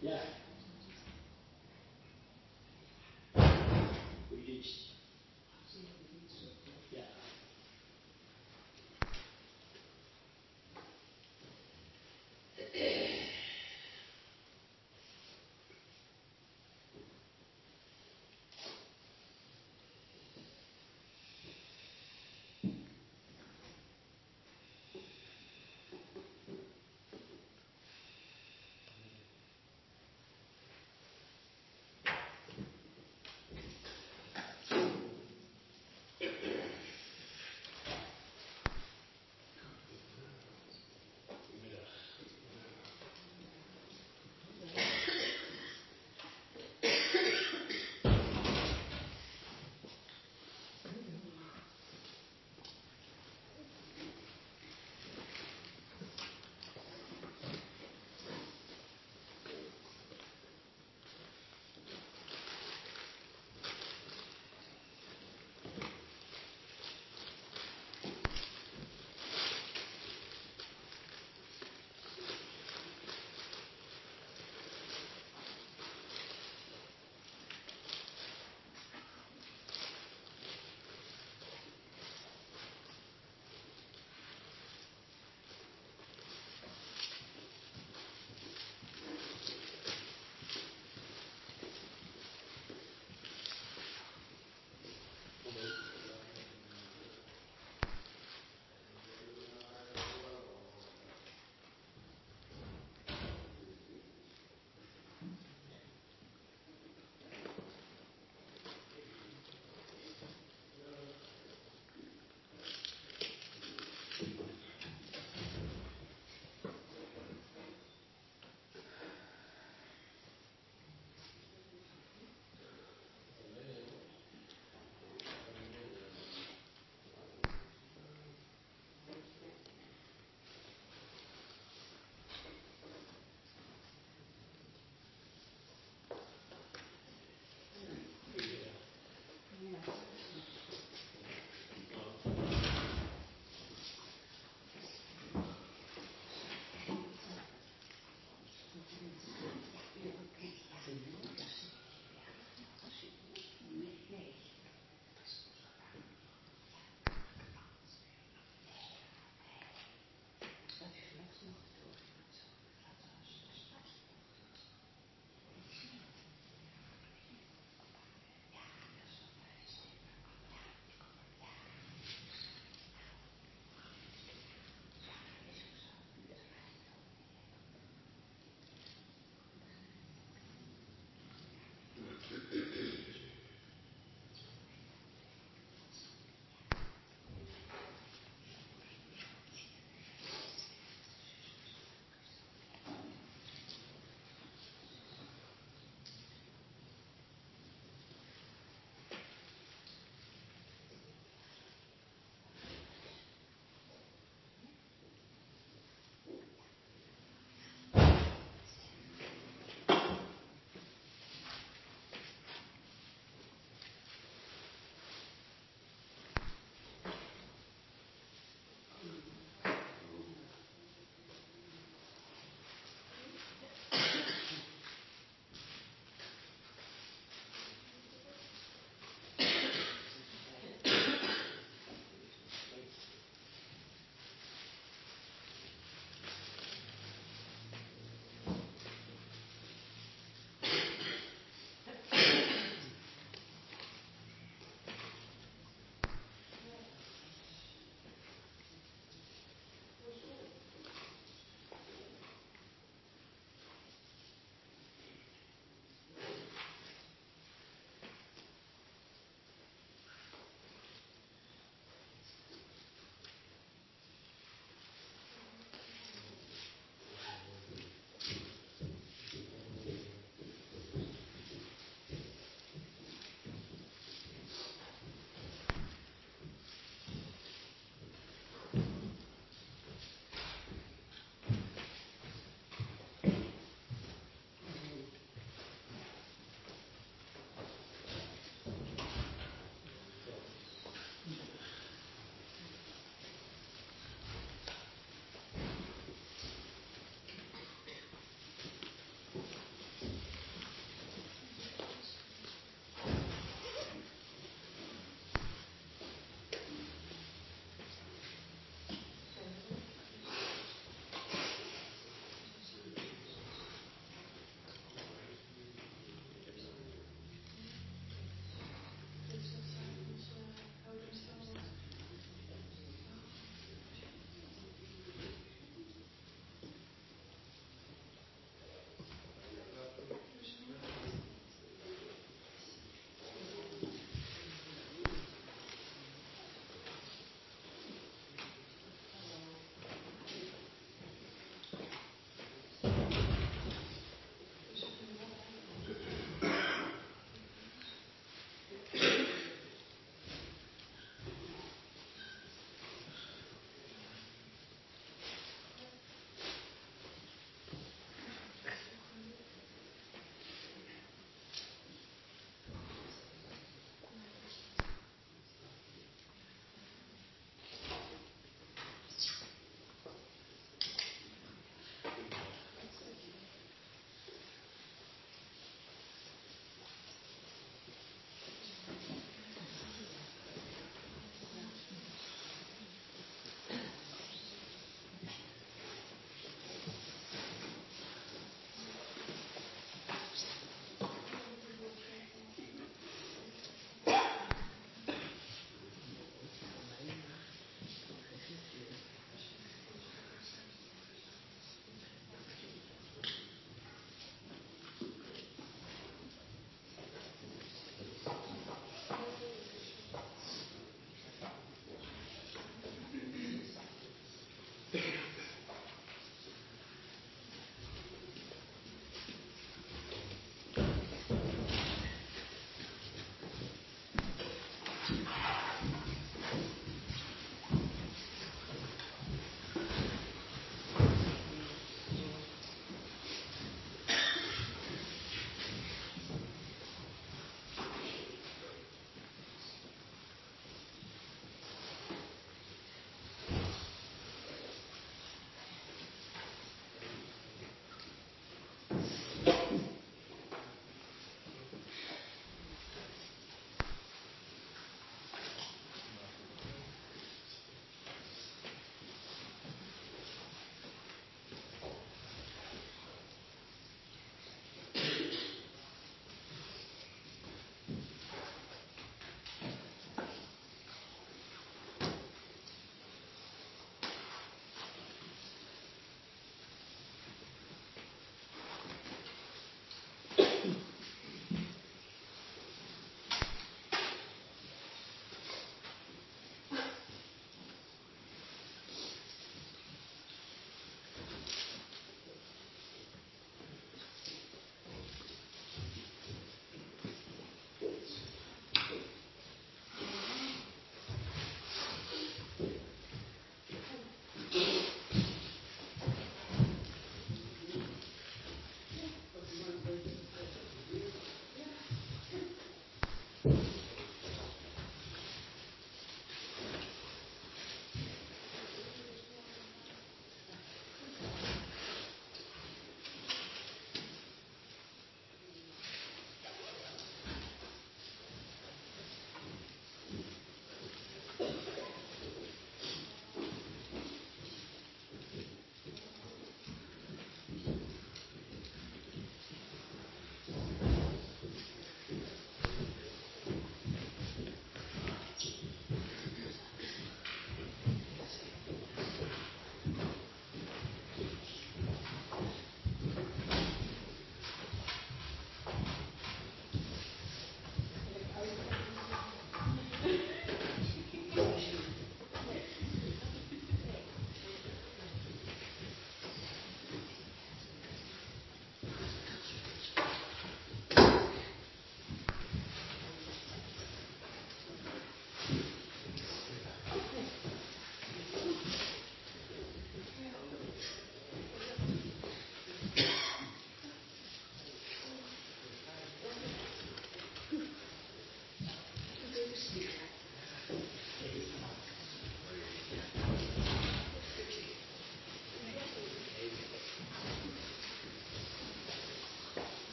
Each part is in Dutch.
Ja. Goeie dienst. Ja.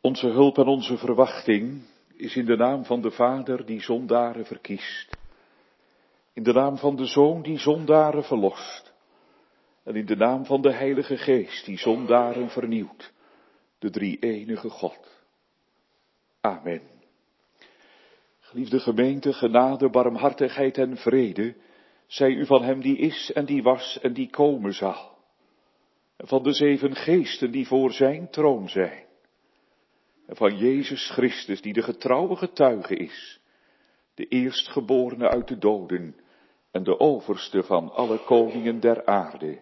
Onze hulp en onze verwachting is in de naam van de Vader die zondaren verkiest. In de naam van de Zoon die zondaren verlost. En in de naam van de Heilige Geest die zondaren vernieuwt. De drie-enige God. Amen. Geliefde gemeente, genade, barmhartigheid en vrede zij u van hem die is en die was en die komen zal. En van de 7 geesten die voor zijn troon zijn. En van Jezus Christus die de getrouwe getuige is. De eerstgeborene uit de doden en de overste van alle koningen der aarde.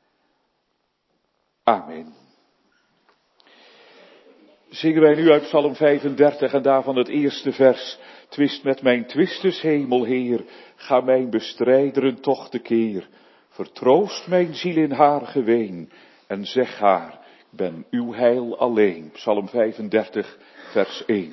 Amen. Zingen wij nu uit Psalm 35 en daarvan het eerste vers. Twist met mijn twistes, hemel Heer, ga mijn bestrijderen toch tekeer. Vertroost mijn ziel in haar geween en zeg haar, ik ben uw heil alleen. Psalm 35, vers 1.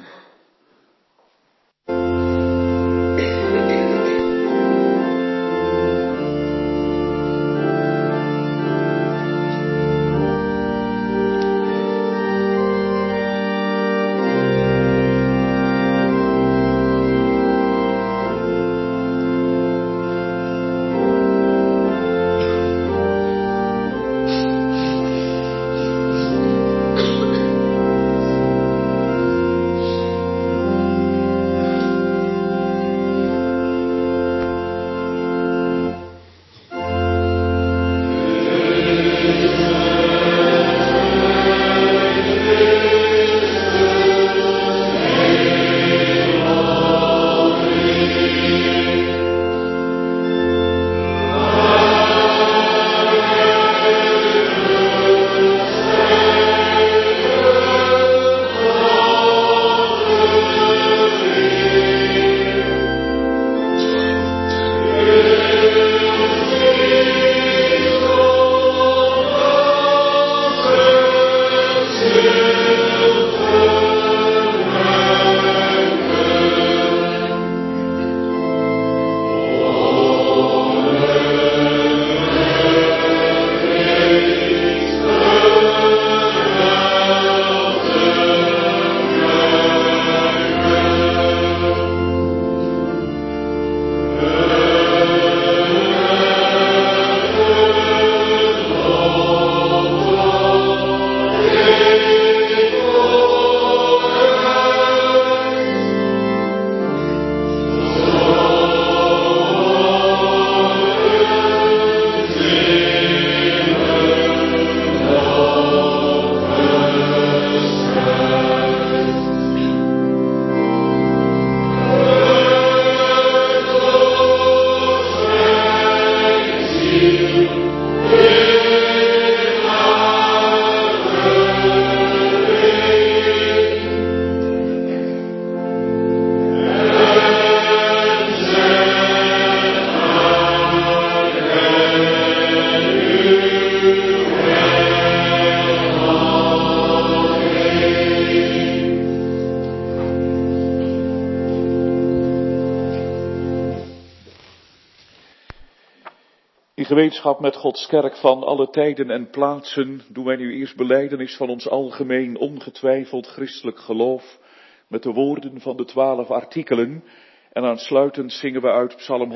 In gemeenschap met Gods kerk van alle tijden en plaatsen doen wij nu eerst belijdenis van ons algemeen ongetwijfeld christelijk geloof met de woorden van de 12 artikelen en aansluitend zingen we uit Psalm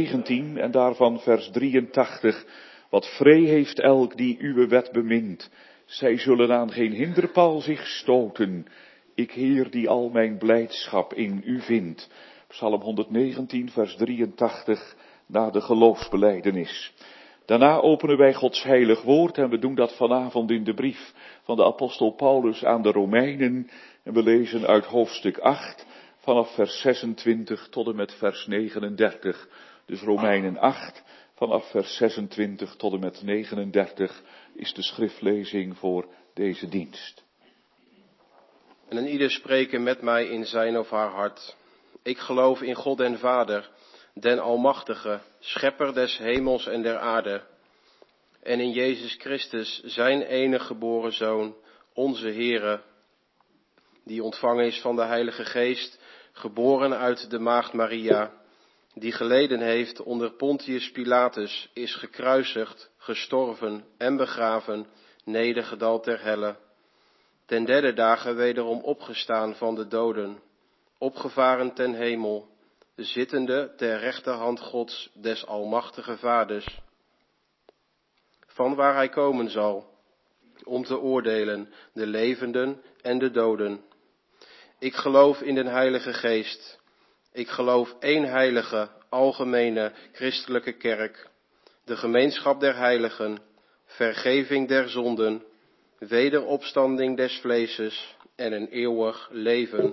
119 en daarvan vers 83. Wat vree heeft elk die uw wet bemint, zij zullen aan geen hinderpaal zich stoten. Ik Heer die al mijn blijdschap in u vind. Psalm 119 vers 83 na de geloofsbelijdenis. Daarna openen wij Gods heilig woord en we doen dat vanavond in de brief van de apostel Paulus aan de Romeinen. En we lezen uit hoofdstuk 8 vanaf vers 26 tot en met vers 39. Dus Romeinen 8 vanaf vers 26 tot en met 39 is de schriftlezing voor deze dienst. En een ieder spreken met mij in zijn of haar hart. Ik geloof in God en Vader, den Almachtige, Schepper des hemels en der aarde. En in Jezus Christus, zijn enige geboren Zoon, onze Heere, die ontvangen is van de Heilige Geest, geboren uit de maagd Maria, die geleden heeft onder Pontius Pilatus, is gekruisigd, gestorven en begraven, nedergedaald ter helle, ten derde dagen wederom opgestaan van de doden, opgevaren ten hemel, zittende ter rechterhand Gods des almachtige Vaders, van waar hij komen zal, om te oordelen de levenden en de doden. Ik geloof in den Heilige Geest. Ik geloof één heilige, algemene, christelijke kerk, de gemeenschap der heiligen, vergeving der zonden, wederopstanding des vleeses en een eeuwig leven.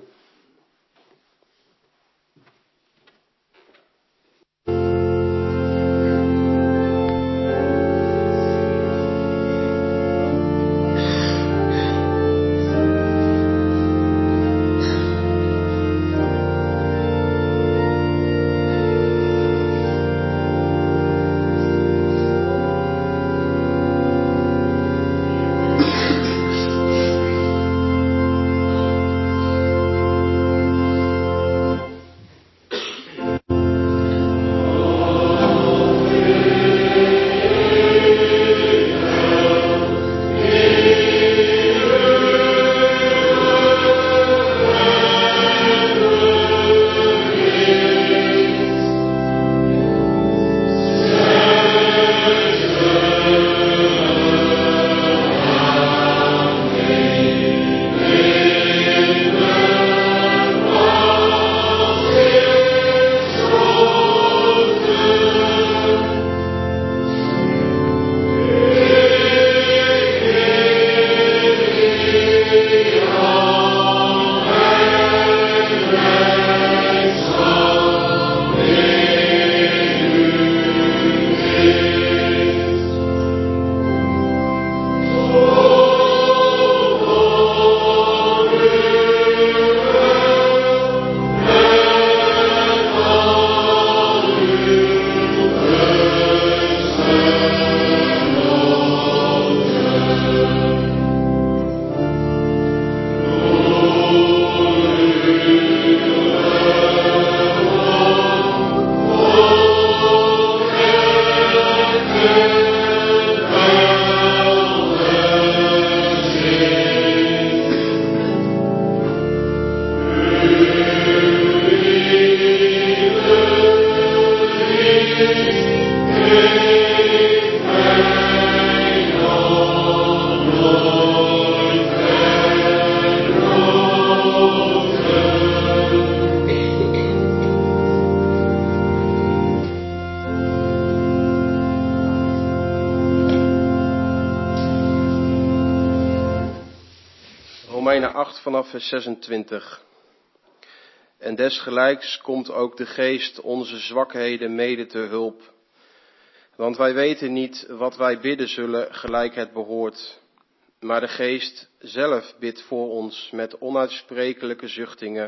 Romeinen 8 vanaf vers 26. En desgelijks komt ook de Geest onze zwakheden mede te hulp. Want wij weten niet wat wij bidden zullen gelijk het behoort. Maar de Geest zelf bidt voor ons met onuitsprekelijke zuchtingen.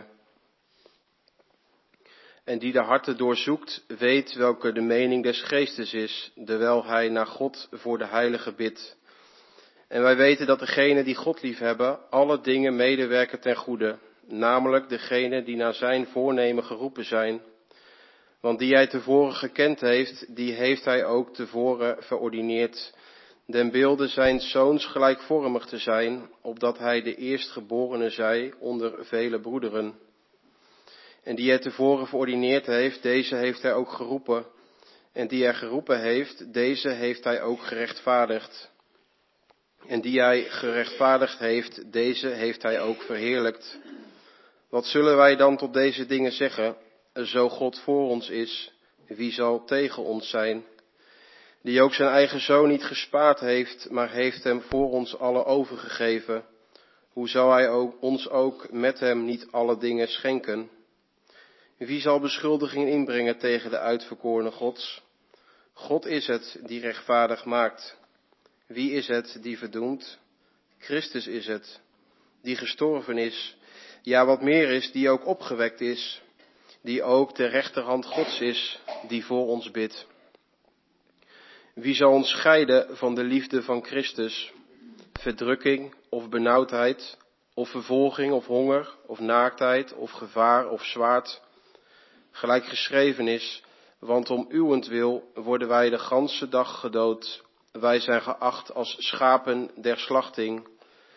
En die de harten doorzoekt, weet welke de mening des Geestes is, terwijl hij naar God voor de heiligen bidt. En wij weten dat degenen die God liefhebben, alle dingen medewerken ten goede, namelijk degenen die naar zijn voornemen geroepen zijn. Want die hij tevoren gekend heeft, die heeft hij ook tevoren verordineerd, den beelde zijn zoons gelijkvormig te zijn, opdat hij de eerstgeborene zij onder vele broederen. En die hij tevoren verordineerd heeft, deze heeft hij ook geroepen. En die hij geroepen heeft, deze heeft hij ook gerechtvaardigd. En die hij gerechtvaardigd heeft, deze heeft hij ook verheerlijkt. Wat zullen wij dan tot deze dingen zeggen? Zo God voor ons is, wie zal tegen ons zijn? Die ook zijn eigen zoon niet gespaard heeft, maar heeft hem voor ons allen overgegeven. Hoe zal hij ons ook met hem niet alle dingen schenken? Wie zal beschuldiging inbrengen tegen de uitverkorene Gods? God is het die rechtvaardig maakt. Wie is het die verdoemt? Christus is het, die gestorven is. Ja, wat meer is, die ook opgewekt is. Die ook ter rechterhand Gods is, die voor ons bidt. Wie zal ons scheiden van de liefde van Christus? Verdrukking of benauwdheid, of vervolging of honger, of naaktheid, of gevaar of zwaard. Gelijk geschreven is, want om uwentwil worden wij de ganse dag gedood. Wij zijn geacht als schapen der slachting.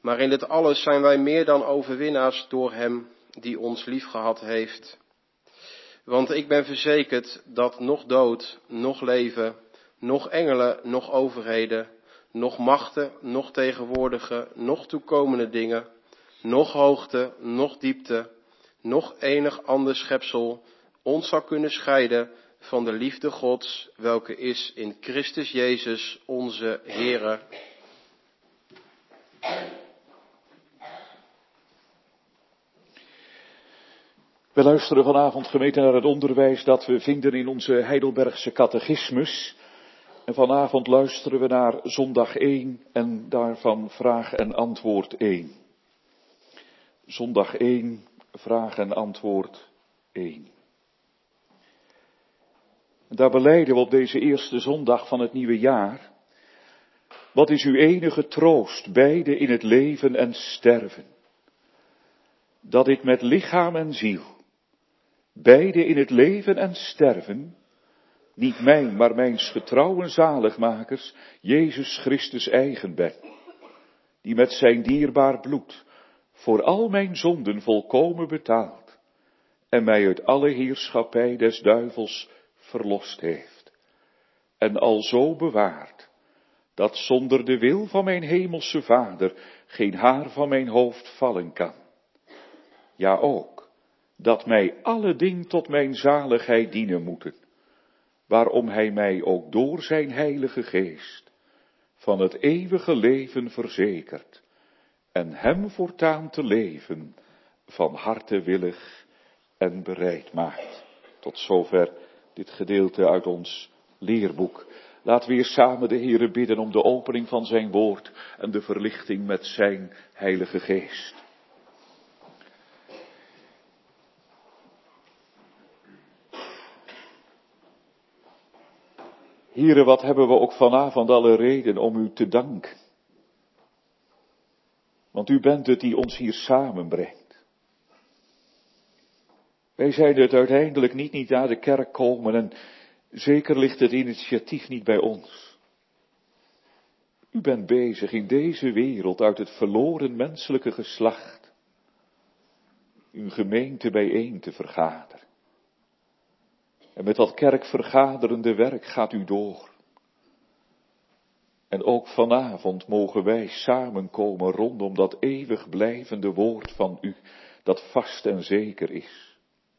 Maar in dit alles zijn wij meer dan overwinnaars door hem die ons liefgehad heeft. Want ik ben verzekerd dat noch dood, noch leven, noch engelen, noch overheden, noch machten, noch tegenwoordige, noch toekomende dingen, noch hoogte, noch diepte, noch enig ander schepsel ons zou kunnen scheiden van de liefde Gods, welke is in Christus Jezus onze Heere. We luisteren vanavond, gemeente, naar het onderwijs dat we vinden in onze Heidelbergse catechismus. En vanavond luisteren we naar zondag 1 en daarvan vraag en antwoord 1. Zondag 1, vraag en antwoord 1. En daar belijden we op deze eerste zondag van het nieuwe jaar. Wat is uw enige troost, beide in het leven en sterven? Dat ik met lichaam en ziel, beide in het leven en sterven, niet mijn, maar mijns getrouwen zaligmakers, Jezus Christus eigen ben, die met zijn dierbaar bloed voor al mijn zonden volkomen betaald en mij uit alle heerschappij des duivels verlost heeft, en alzo bewaard, dat zonder de wil van mijn hemelse Vader geen haar van mijn hoofd vallen kan. Ja ook, dat mij alle dingen tot mijn zaligheid dienen moeten, waarom hij mij ook door zijn heilige geest van het eeuwige leven verzekert, en hem voortaan te leven van harte willig en bereid maakt. Tot zover dit gedeelte uit ons leerboek. Laten we weer samen de Heere bidden om de opening van zijn woord en de verlichting met zijn heilige geest. Heere, wat hebben we ook vanavond alle reden om u te danken. Want u bent het die ons hier samenbrengt. Wij zijn het uiteindelijk niet naar de kerk komen en zeker ligt het initiatief niet bij ons. U bent bezig in deze wereld uit het verloren menselijke geslacht uw gemeente bijeen te vergaderen. En met dat kerkvergaderende werk gaat u door. En ook vanavond mogen wij samenkomen rondom dat eeuwig blijvende woord van u, dat vast en zeker is.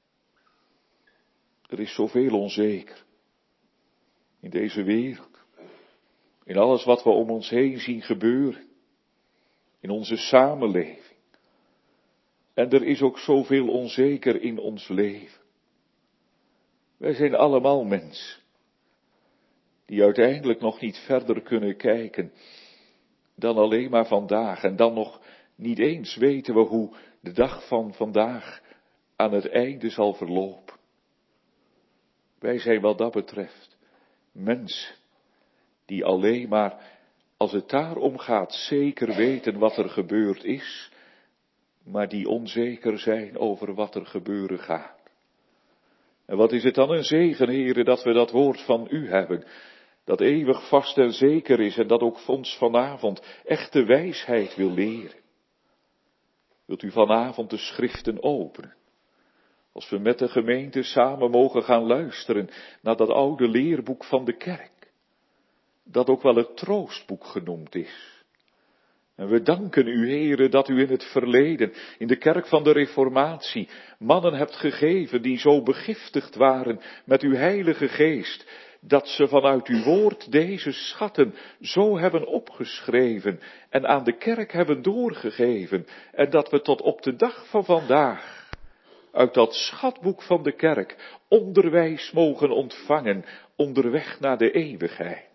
Er is zoveel onzeker in deze wereld, in alles wat we om ons heen zien gebeuren, in onze samenleving. En er is ook zoveel onzeker in ons leven. Wij zijn allemaal mensen die uiteindelijk nog niet verder kunnen kijken dan alleen maar vandaag. En dan nog niet eens weten we hoe de dag van vandaag aan het einde zal verlopen. Wij zijn wat dat betreft mensen die alleen maar, als het daarom gaat, zeker weten wat er gebeurd is, maar die onzeker zijn over wat er gebeuren gaat. En wat is het dan een zegen, Heere, dat we dat woord van u hebben, dat eeuwig vast en zeker is en dat ook ons vanavond echte wijsheid wil leren. Wilt u vanavond de schriften openen, als we met de gemeente samen mogen gaan luisteren naar dat oude leerboek van de kerk, dat ook wel het troostboek genoemd is. En we danken u, Heere, dat u in het verleden, in de kerk van de Reformatie, mannen hebt gegeven die zo begiftigd waren met uw heilige geest, dat ze vanuit uw woord deze schatten zo hebben opgeschreven en aan de kerk hebben doorgegeven, en dat we tot op de dag van vandaag uit dat schatboek van de kerk onderwijs mogen ontvangen onderweg naar de eeuwigheid.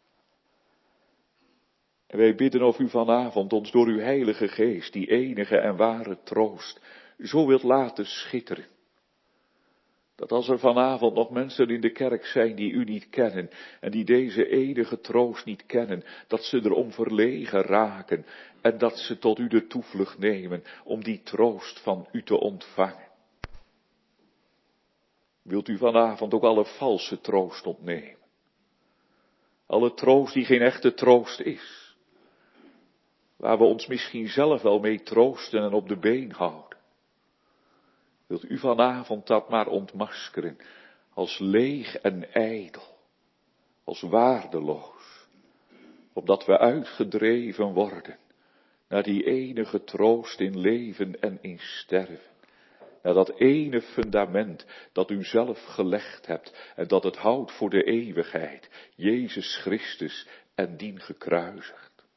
En wij bidden of u vanavond ons door uw heilige geest, die enige en ware troost, zo wilt laten schitteren. Dat als er vanavond nog mensen in de kerk zijn die u niet kennen en die deze enige troost niet kennen, dat ze erom verlegen raken en dat ze tot u de toevlucht nemen om die troost van u te ontvangen. Wilt u vanavond ook alle valse troost ontnemen? Alle troost die geen echte troost is. waar we ons misschien zelf wel mee troosten en op de been houden. Wilt u vanavond dat maar ontmaskeren als leeg en ijdel, als waardeloos, opdat we uitgedreven worden naar die enige troost in leven en in sterven. Naar dat ene fundament dat u zelf gelegd hebt en dat het houdt voor de eeuwigheid, Jezus Christus en dien gekruisigd.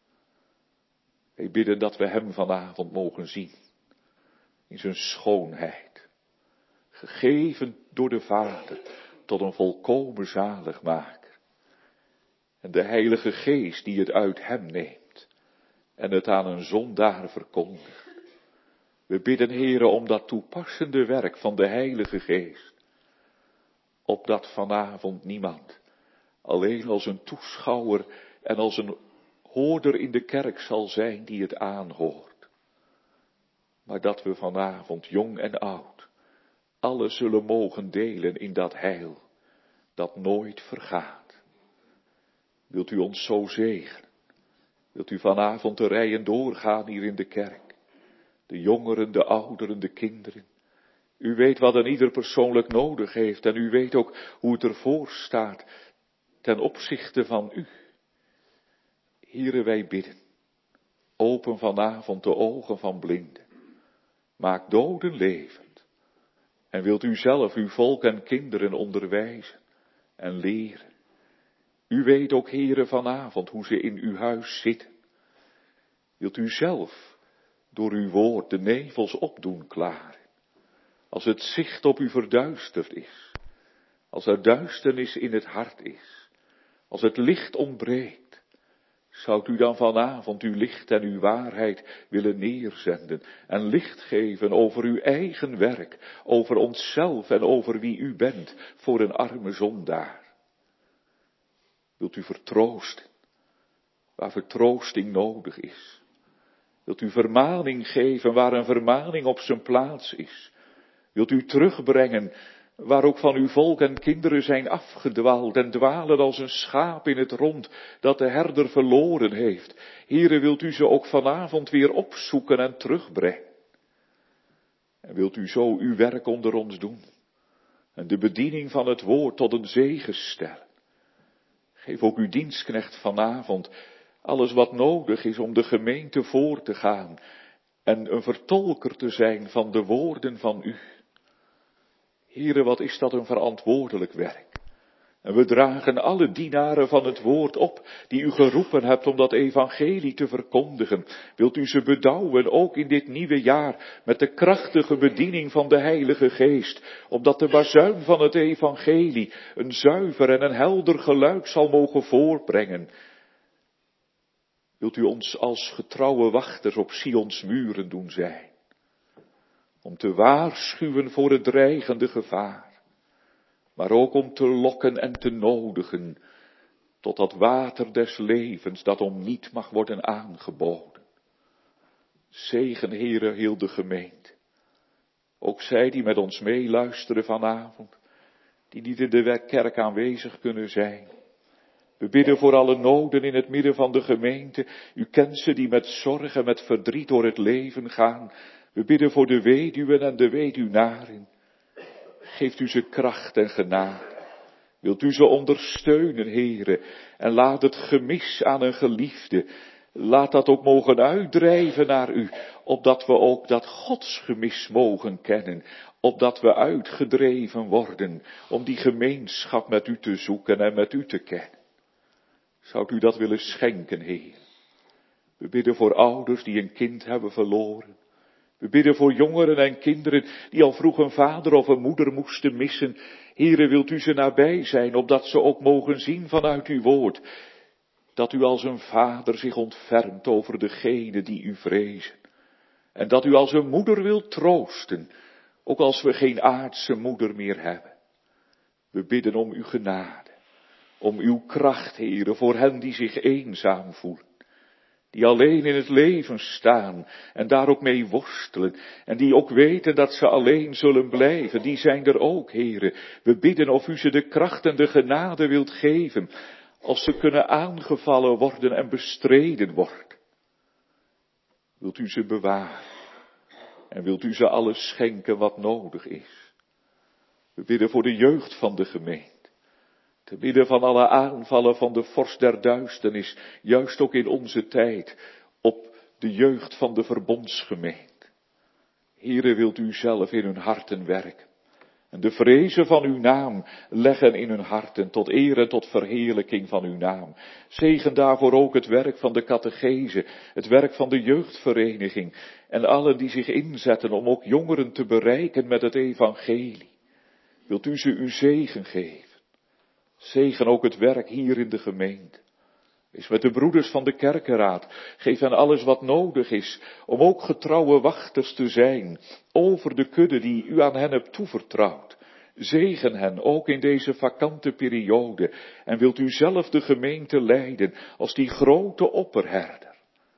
Wij bidden dat we hem vanavond mogen zien, in zijn schoonheid, gegeven door de Vader tot een volkomen zaligmaker. En de Heilige Geest die het uit hem neemt en het aan een zondaar verkondigt. We bidden, Heere, om dat toepassende werk van de Heilige Geest, opdat vanavond niemand alleen als een toeschouwer en als een hoorder in de kerk zal zijn die het aanhoort, maar dat we vanavond, jong en oud, alle zullen mogen delen in dat heil, dat nooit vergaat. Wilt u ons zo zegenen? Wilt u vanavond de rijen doorgaan hier in de kerk? De jongeren, de ouderen, de kinderen. U weet wat een ieder persoonlijk nodig heeft en u weet ook hoe het ervoor staat ten opzichte van u. Heere, wij bidden. Open vanavond de ogen van blinden. Maak doden levend. En wilt u zelf uw volk en kinderen onderwijzen en leren. U weet ook, Heere, vanavond hoe ze in uw huis zitten. Wilt u zelf door uw woord de nevels opdoen klaren. Als het zicht op u verduisterd is. Als er duisternis in het hart is. Als het licht ontbreekt. Zoudt u dan vanavond uw licht en uw waarheid willen neerzenden. En licht geven over uw eigen werk. Over onszelf en over wie u bent voor een arme zondaar. Wilt u vertroosten. Waar vertroosting nodig is. Wilt u vermaning geven waar een vermaning op zijn plaats is? Wilt u terugbrengen waar ook van uw volk en kinderen zijn afgedwaald en dwalen als een schaap in het rond dat de herder verloren heeft? Heere, wilt u ze ook vanavond weer opzoeken en terugbrengen? En wilt u zo uw werk onder ons doen en de bediening van het woord tot een zegen stellen? Geef ook uw dienstknecht vanavond alles wat nodig is om de gemeente voor te gaan en een vertolker te zijn van de woorden van u. Heere, wat is dat een verantwoordelijk werk. En we dragen alle dienaren van het woord op die u geroepen hebt om dat evangelie te verkondigen. Wilt u ze bedouwen ook in dit nieuwe jaar met de krachtige bediening van de Heilige Geest, opdat de bazuin van het evangelie een zuiver en een helder geluid zal mogen voorbrengen. Wilt u ons als getrouwe wachters op Sions muren doen zijn, om te waarschuwen voor het dreigende gevaar, maar ook om te lokken en te nodigen tot dat water des levens dat om niet mag worden aangeboden. Zegen, Heere, heel de gemeente, ook zij die met ons meeluisteren vanavond, die niet in de kerk aanwezig kunnen zijn. We bidden voor alle noden in het midden van de gemeente. U kent ze die met zorg en met verdriet door het leven gaan. We bidden voor de weduwen en de weduwnaren. Geeft u ze kracht en genade. Wilt u ze ondersteunen, Heere, en laat het gemis aan een geliefde, laat dat ook mogen uitdrijven naar u, opdat we ook dat godsgemis mogen kennen, opdat we uitgedreven worden om die gemeenschap met u te zoeken en met u te kennen. Zou u dat willen schenken, Heer? We bidden voor ouders die een kind hebben verloren. We bidden voor jongeren en kinderen die al vroeg een vader of een moeder moesten missen. Heere, wilt u ze nabij zijn, opdat ze ook mogen zien vanuit uw woord, dat u als een vader zich ontfermt over degenen die u vrezen. En dat u als een moeder wilt troosten, ook als we geen aardse moeder meer hebben. We bidden om uw genade, om uw kracht, Heere, voor hen die zich eenzaam voelen. Die alleen in het leven staan en daar ook mee worstelen. En die ook weten dat ze alleen zullen blijven. Die zijn er ook, Heere. We bidden of u ze de kracht en de genade wilt geven. Als ze kunnen aangevallen worden en bestreden worden. Wilt u ze bewaren? En wilt u ze alles schenken wat nodig is? We bidden voor de jeugd van de gemeente. Te midden van alle aanvallen van de vorst der duisternis, juist ook in onze tijd, op de jeugd van de verbondsgemeente. Here, wilt u zelf in hun harten werken. En de vrezen van uw naam leggen in hun harten, tot eer en tot verheerlijking van uw naam. Zegen daarvoor ook het werk van de catechese, het werk van de jeugdvereniging en allen die zich inzetten om ook jongeren te bereiken met het evangelie. Wilt u ze uw zegen geven? Zegen ook het werk hier in de gemeente. Wees met de broeders van de kerkenraad. Geef hen alles wat nodig is om ook getrouwe wachters te zijn over de kudde die u aan hen hebt toevertrouwd. Zegen hen ook in deze vakante periode en wilt u zelf de gemeente leiden als die grote opperherder,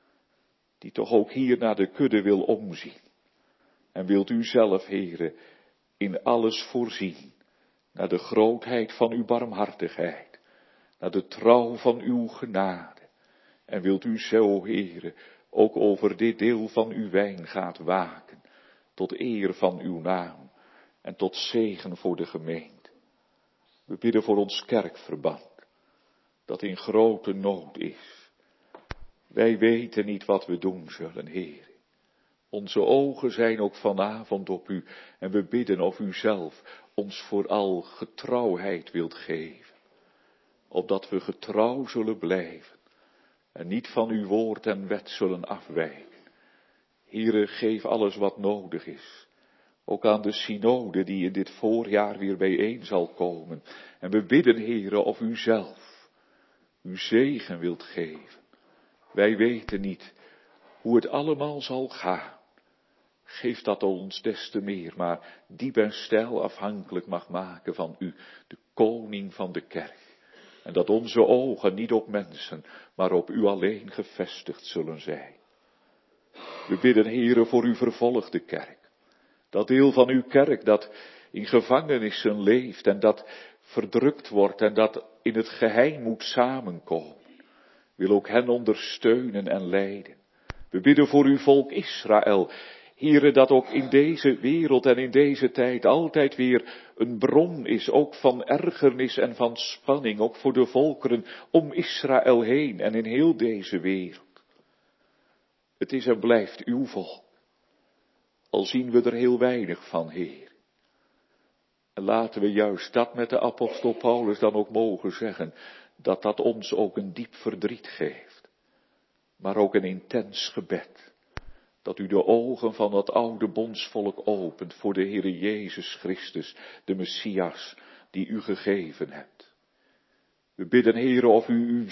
die toch ook hier naar de kudde wil omzien. En wilt u zelf, Heere, in alles voorzien, naar de grootheid van uw barmhartigheid, naar de trouw van uw genade. En wilt u zo, Heere, ook over dit deel van uw wijngaard waken, tot eer van uw naam en tot zegen voor de gemeente. We bidden voor ons kerkverband, dat in grote nood is. Wij weten niet wat we doen zullen, Heere. Onze ogen zijn ook vanavond op u en we bidden of u zelf ons vooral getrouwheid wilt geven. Opdat we getrouw zullen blijven en niet van uw woord en wet zullen afwijken. Heere, geef alles wat nodig is. Ook aan de synode die in dit voorjaar weer bijeen zal komen. En we bidden, Heere, of u zelf uw zegen wilt geven. Wij weten niet hoe het allemaal zal gaan. Geef dat ons des te meer, maar diep en steil afhankelijk mag maken van u, de koning van de kerk. En dat onze ogen niet op mensen, maar op u alleen gevestigd zullen zijn. We bidden, Heere, voor uw vervolgde kerk. Dat deel van uw kerk dat in gevangenissen leeft en dat verdrukt wordt en dat in het geheim moet samenkomen. Wil ook hen ondersteunen en leiden. We bidden voor uw volk Israël. Heere, dat ook in deze wereld en in deze tijd altijd weer een bron is, ook van ergernis en van spanning, ook voor de volkeren om Israël heen en in heel deze wereld. Het is en blijft uw volk, al zien we er heel weinig van, Heer. En laten we juist dat met de apostel Paulus dan ook mogen zeggen, dat dat ons ook een diep verdriet geeft, maar ook een intens gebed. Dat u de ogen van dat oude bondsvolk opent voor de Heere Jezus Christus, de Messias, die u gegeven hebt. We bidden, Heere, of u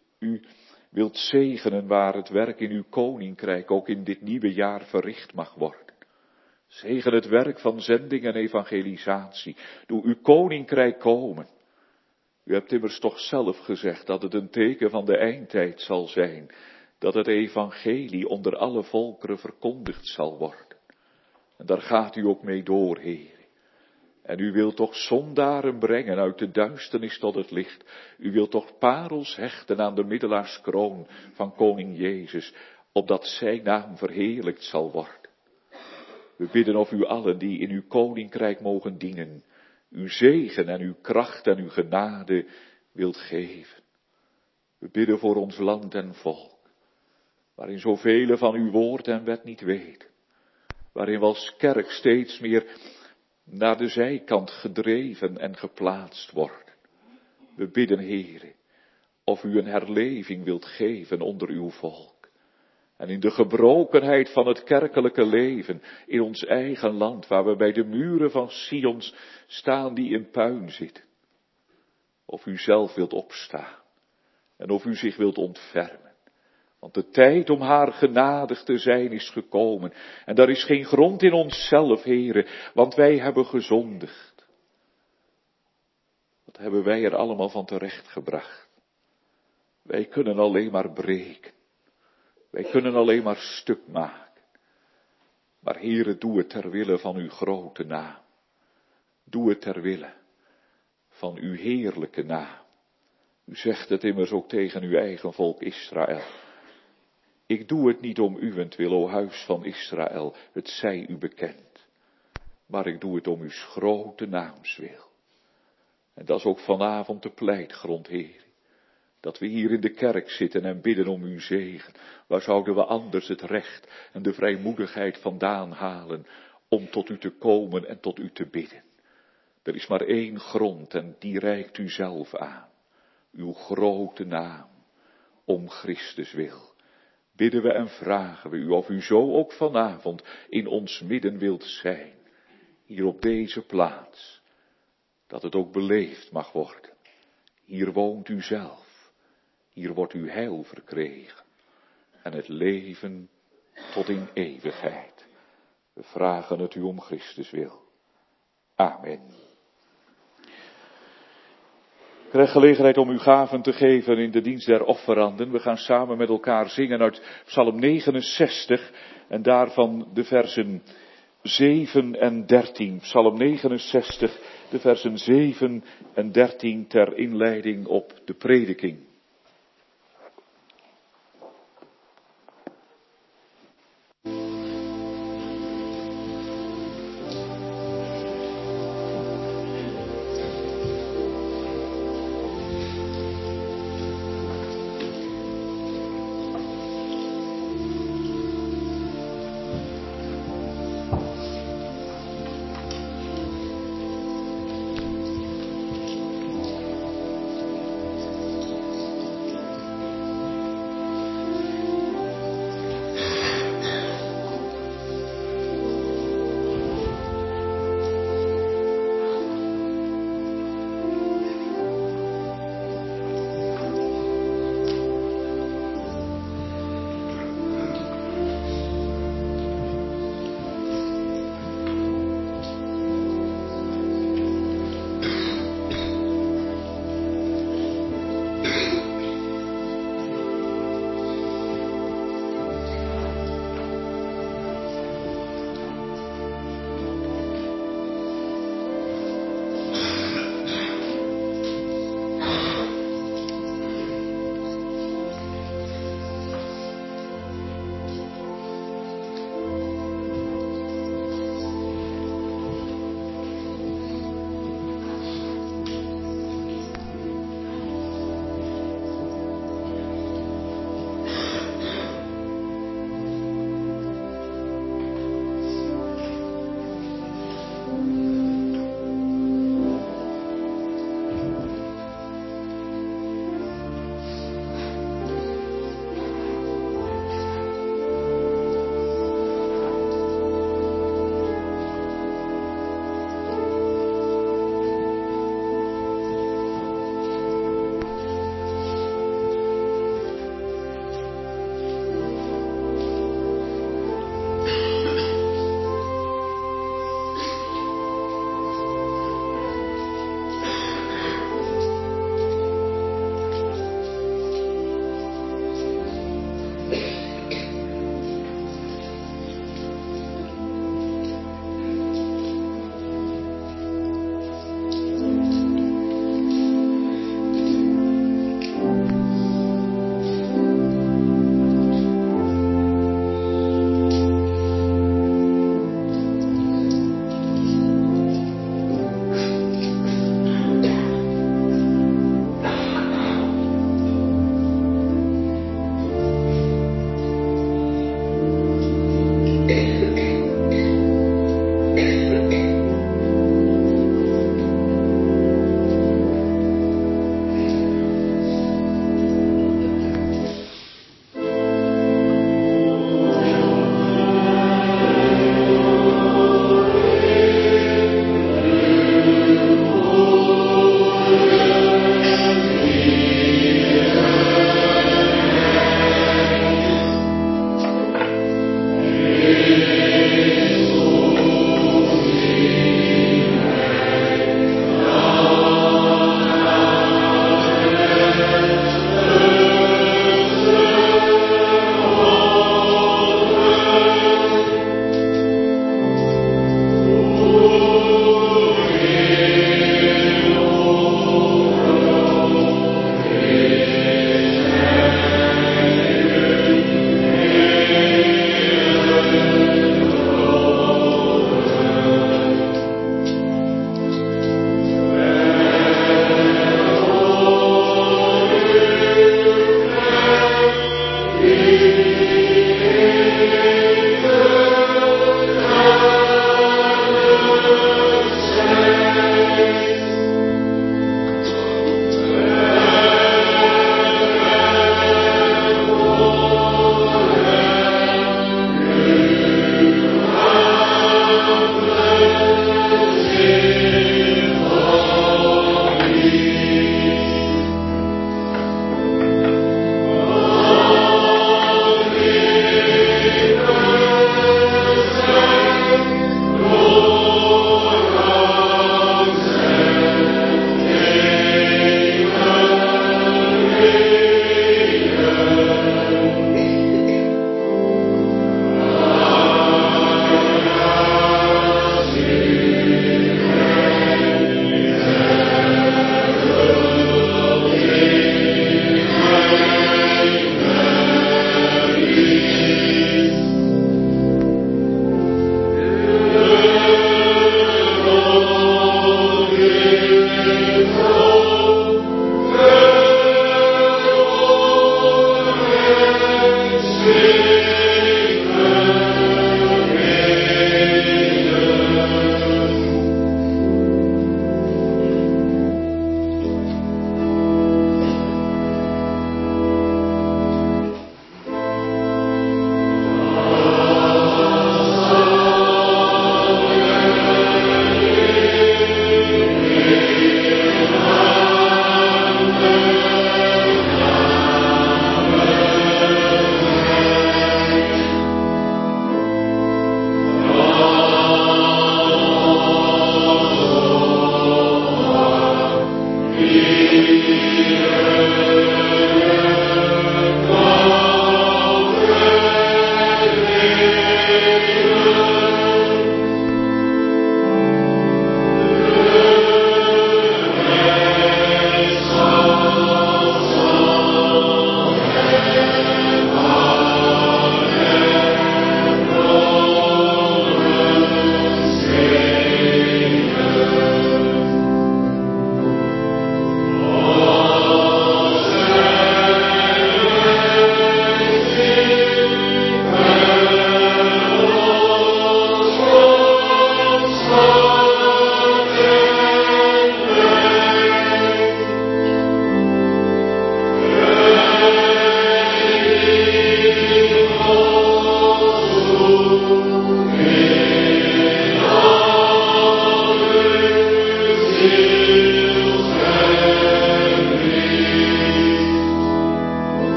wilt zegenen waar het werk in uw koninkrijk ook in dit nieuwe jaar verricht mag worden. Zegen het werk van zending en evangelisatie. Doe uw koninkrijk komen. U hebt immers toch zelf gezegd dat het een teken van de eindtijd zal zijn, dat het evangelie onder alle volkeren verkondigd zal worden. En daar gaat u ook mee door, Heer. En u wilt toch zondaren brengen uit de duisternis tot het licht. U wilt toch parels hechten aan de middelaarskroon van koning Jezus, opdat zijn naam verheerlijkt zal worden. We bidden of u allen die in uw koninkrijk mogen dienen, uw zegen en uw kracht en uw genade wilt geven. We bidden voor ons land en volk, waarin zoveel van uw woord en wet niet weten, waarin we als kerk steeds meer naar de zijkant gedreven en geplaatst worden. We bidden, Heere, of u een herleving wilt geven onder uw volk. En in de gebrokenheid van het kerkelijke leven in ons eigen land, waar we bij de muren van Sions staan die in puin zitten. Of u zelf wilt opstaan en of u zich wilt ontfermen. Want de tijd om haar genadig te zijn is gekomen. En daar is geen grond in onszelf, Heere, want wij hebben gezondigd. Wat hebben wij er allemaal van terechtgebracht? Wij kunnen alleen maar breken. Wij kunnen alleen maar stuk maken. Maar Heere, doe het ter wille van uw grote naam. Doe het ter wille van uw heerlijke naam. U zegt het immers ook tegen uw eigen volk Israël. Ik doe het niet om uwentwil, o huis van Israël, het zij u bekend. Maar ik doe het om uw grote naamswil. En dat is ook vanavond de pleitgrond, Heer. Dat we hier in de kerk zitten en bidden om uw zegen. Waar zouden we anders het recht en de vrijmoedigheid vandaan halen om tot u te komen en tot u te bidden? Er is maar één grond en die reikt u zelf aan. Uw grote naam, om Christus wil. Bidden we en vragen we u of u zo ook vanavond in ons midden wilt zijn. Hier op deze plaats. Dat het ook beleefd mag worden. Hier woont u zelf. Hier wordt uw heil verkregen. En het leven tot in eeuwigheid. We vragen het u om Christus wil. Amen. Ik krijg gelegenheid om u gaven te geven in de dienst der offeranden. We gaan samen met elkaar zingen uit Psalm 69 en daarvan de versen 7 en 13. Psalm 69, de versen 7 en 13 ter inleiding op de prediking.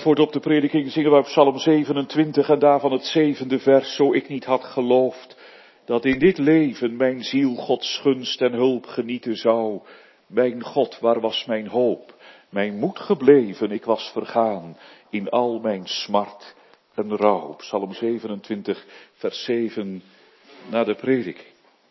antwoord op de prediking zingen we op Psalm 27 en daarvan het 7e vers. Zo ik niet had geloofd dat in dit leven mijn ziel Gods gunst en hulp genieten zou. Mijn God, waar was mijn hoop? Mijn moed gebleven, ik was vergaan in al mijn smart en rouw. Psalm 27 vers 7 na de prediking.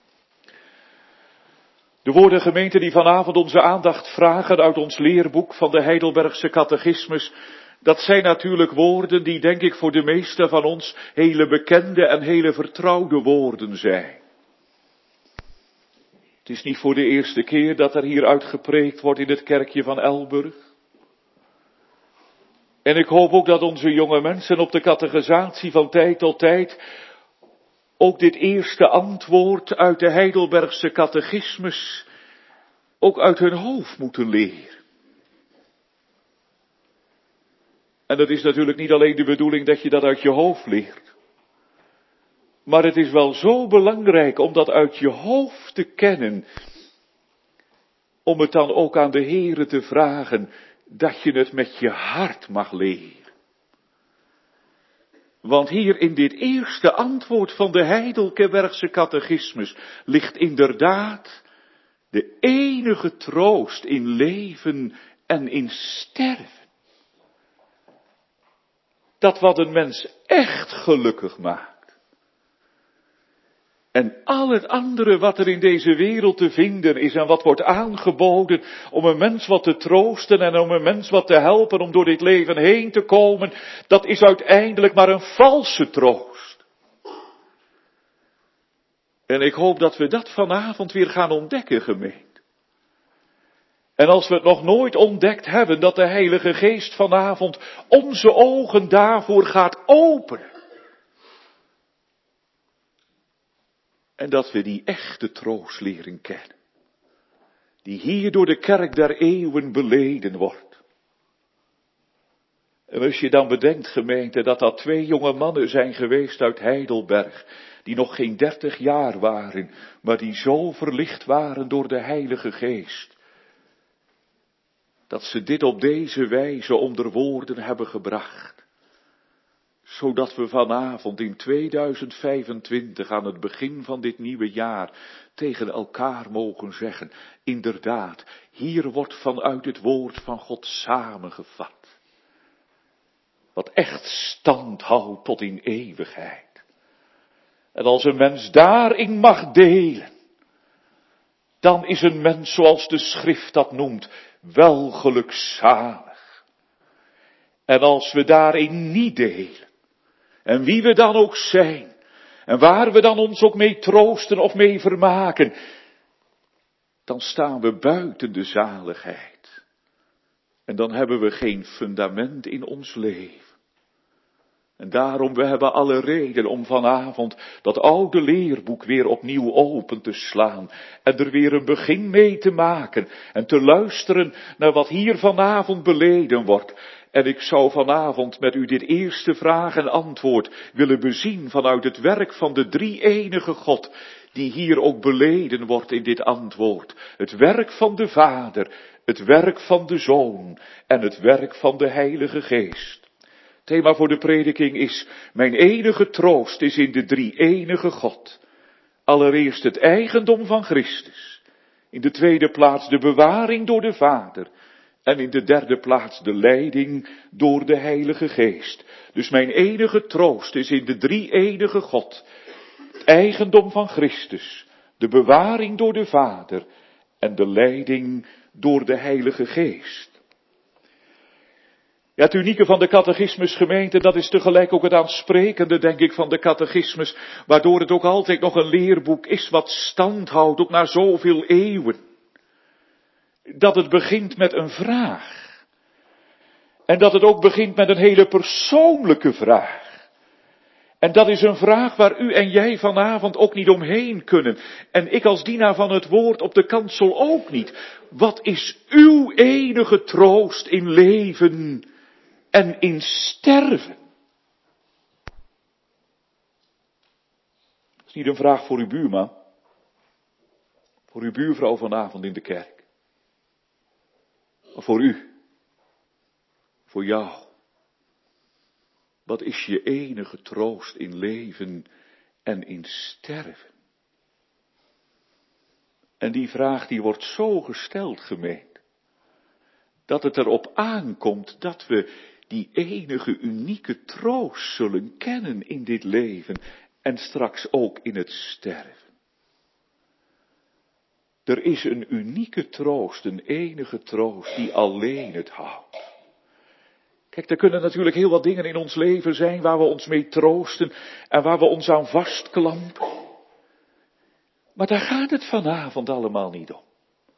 De woorden, gemeente, die vanavond onze aandacht vragen uit ons leerboek van de Heidelbergse catechismus, dat zijn natuurlijk woorden die, denk ik, voor de meesten van ons hele bekende en hele vertrouwde woorden zijn. Het is niet voor de eerste keer dat er hier uitgepreekt wordt in het kerkje van Elburg. En ik hoop ook dat onze jonge mensen op de catechisatie van tijd tot tijd ook dit eerste antwoord uit de Heidelbergse catechismus ook uit hun hoofd moeten leren. En dat is natuurlijk niet alleen de bedoeling dat je dat uit je hoofd leert. Maar het is wel zo belangrijk om dat uit je hoofd te kennen. Om het dan ook aan de Heere te vragen dat je het met je hart mag leren. Want hier in dit eerste antwoord van de Heidelbergse catechismus ligt inderdaad de enige troost in leven en in sterven. Dat wat een mens echt gelukkig maakt. En al het andere wat er in deze wereld te vinden is en wat wordt aangeboden om een mens wat te troosten en om een mens wat te helpen om door dit leven heen te komen, dat is uiteindelijk maar een valse troost. En ik hoop dat we dat vanavond weer gaan ontdekken, gemeente. En als we het nog nooit ontdekt hebben, dat de Heilige Geest vanavond onze ogen daarvoor gaat openen. En dat we die echte troost leren kennen. Die hier door de kerk der eeuwen beleden wordt. En als je dan bedenkt, gemeente, dat dat 2 jonge mannen zijn geweest uit Heidelberg. Die nog geen 30 jaar waren, maar die zo verlicht waren door de Heilige Geest. Dat ze dit op deze wijze onder woorden hebben gebracht. Zodat we vanavond in 2025 aan het begin van dit nieuwe jaar tegen elkaar mogen zeggen. Inderdaad, hier wordt vanuit het woord van God samengevat. Wat echt stand houdt tot in eeuwigheid. En als een mens daarin mag delen. Dan is een mens, zoals de schrift dat noemt, wel gelukzalig. En als we daarin niet delen, en wie we dan ook zijn, en waar we dan ons ook mee troosten of mee vermaken, dan staan we buiten de zaligheid. En dan hebben we geen fundament in ons leven. En daarom, we hebben alle reden om vanavond dat oude leerboek weer opnieuw open te slaan. En er weer een begin mee te maken. En te luisteren naar wat hier vanavond beleden wordt. En ik zou vanavond met u dit eerste vraag en antwoord willen bezien vanuit het werk van de drie-enige God. Die hier ook beleden wordt in dit antwoord. Het werk van de Vader, het werk van de Zoon en het werk van de Heilige Geest. Thema voor de prediking is, mijn enige troost is in de drie-enige God. Allereerst het eigendom van Christus. In de tweede plaats de bewaring door de Vader. En in de derde plaats de leiding door de Heilige Geest. Dus mijn enige troost is in de drie-enige God. Het eigendom van Christus. De bewaring door de Vader. En de leiding door de Heilige Geest. Ja, het unieke van de catechismus, gemeente, dat is tegelijk ook het aansprekende, denk ik, van de catechismus, waardoor het ook altijd nog een leerboek is wat stand houdt, ook na zoveel eeuwen. Dat het begint met een vraag. En dat het ook begint met een hele persoonlijke vraag. En dat is een vraag waar u en jij vanavond ook niet omheen kunnen. En ik als dienaar van het woord op de kansel ook niet. Wat is uw enige troost in leven en in sterven? Dat is niet een vraag voor uw buurman. Voor uw buurvrouw vanavond in de kerk. Maar voor u. Voor jou. Wat is je enige troost in leven en in sterven? En die vraag die wordt zo gesteld, gemeente, dat het erop aankomt dat we die enige unieke troost zullen kennen in dit leven en straks ook in het sterven. Er is een unieke troost, een enige troost die alleen het houdt. Kijk, er kunnen natuurlijk heel wat dingen in ons leven zijn waar we ons mee troosten en waar we ons aan vastklampen. Maar daar gaat het vanavond allemaal niet om.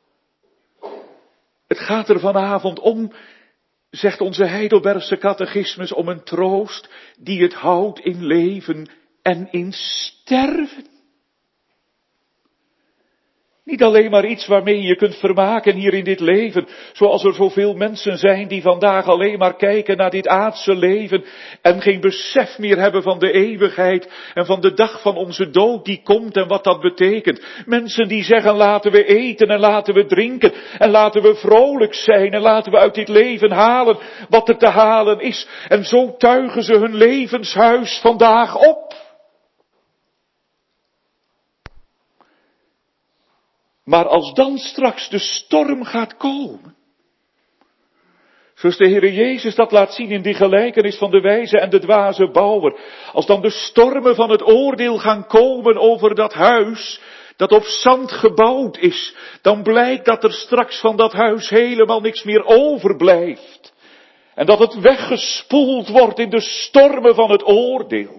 Het gaat er vanavond om, zegt onze Heidelbergse catechismus, om een troost die het houdt in leven en in sterven. Niet alleen maar iets waarmee je kunt vermaken hier in dit leven, zoals er zoveel mensen zijn die vandaag alleen maar kijken naar dit aardse leven en geen besef meer hebben van de eeuwigheid en van de dag van onze dood die komt en wat dat betekent. Mensen die zeggen laten we eten en laten we drinken en laten we vrolijk zijn en laten we uit dit leven halen wat er te halen is. En zo tuigen ze hun levenshuis vandaag op. Maar als dan straks de storm gaat komen, zoals de Heere Jezus dat laat zien in die gelijkenis van de wijze en de dwaze bouwer, als dan de stormen van het oordeel gaan komen over dat huis dat op zand gebouwd is, dan blijkt dat er straks van dat huis helemaal niks meer overblijft. En dat het weggespoeld wordt in de stormen van het oordeel.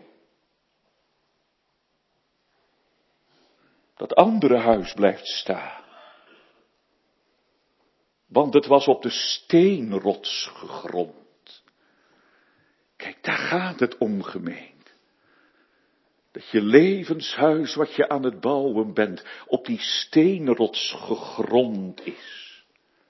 Dat andere huis blijft staan. Want het was op de steenrots gegrond. Kijk, daar gaat het om, gemeente. Dat je levenshuis wat je aan het bouwen bent, op die steenrots gegrond is.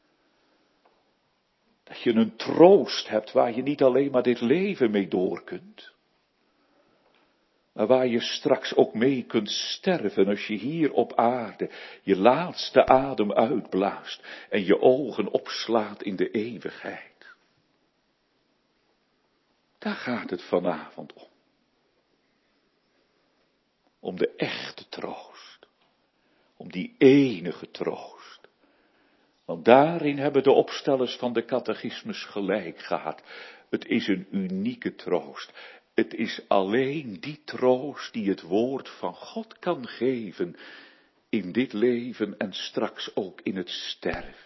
Dat je een troost hebt waar je niet alleen maar dit leven mee door kunt. Maar waar je straks ook mee kunt sterven als je hier op aarde je laatste adem uitblaast en je ogen opslaat in de eeuwigheid. Daar gaat het vanavond om. Om de echte troost. Om die enige troost. Want daarin hebben de opstellers van de catechismus gelijk gehad. Het is een unieke troost. Het is alleen die troost die het woord van God kan geven in dit leven en straks ook in het sterven.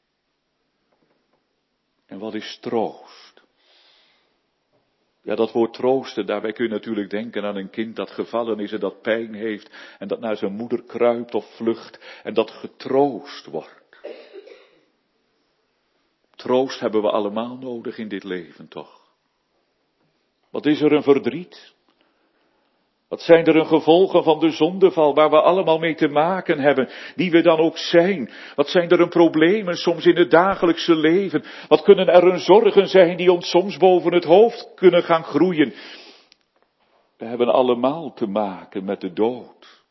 En wat is troost? Ja, dat woord troosten, daarbij kun je natuurlijk denken aan een kind dat gevallen is en dat pijn heeft en dat naar zijn moeder kruipt of vlucht en dat getroost wordt. Troost hebben we allemaal nodig in dit leven, toch? Wat is er een verdriet? Wat zijn er een gevolgen van de zondeval waar we allemaal mee te maken hebben, die we dan ook zijn? Wat zijn er een problemen soms in het dagelijkse leven? Wat kunnen er een zorgen zijn die ons soms boven het hoofd kunnen gaan groeien? We hebben allemaal te maken met de dood.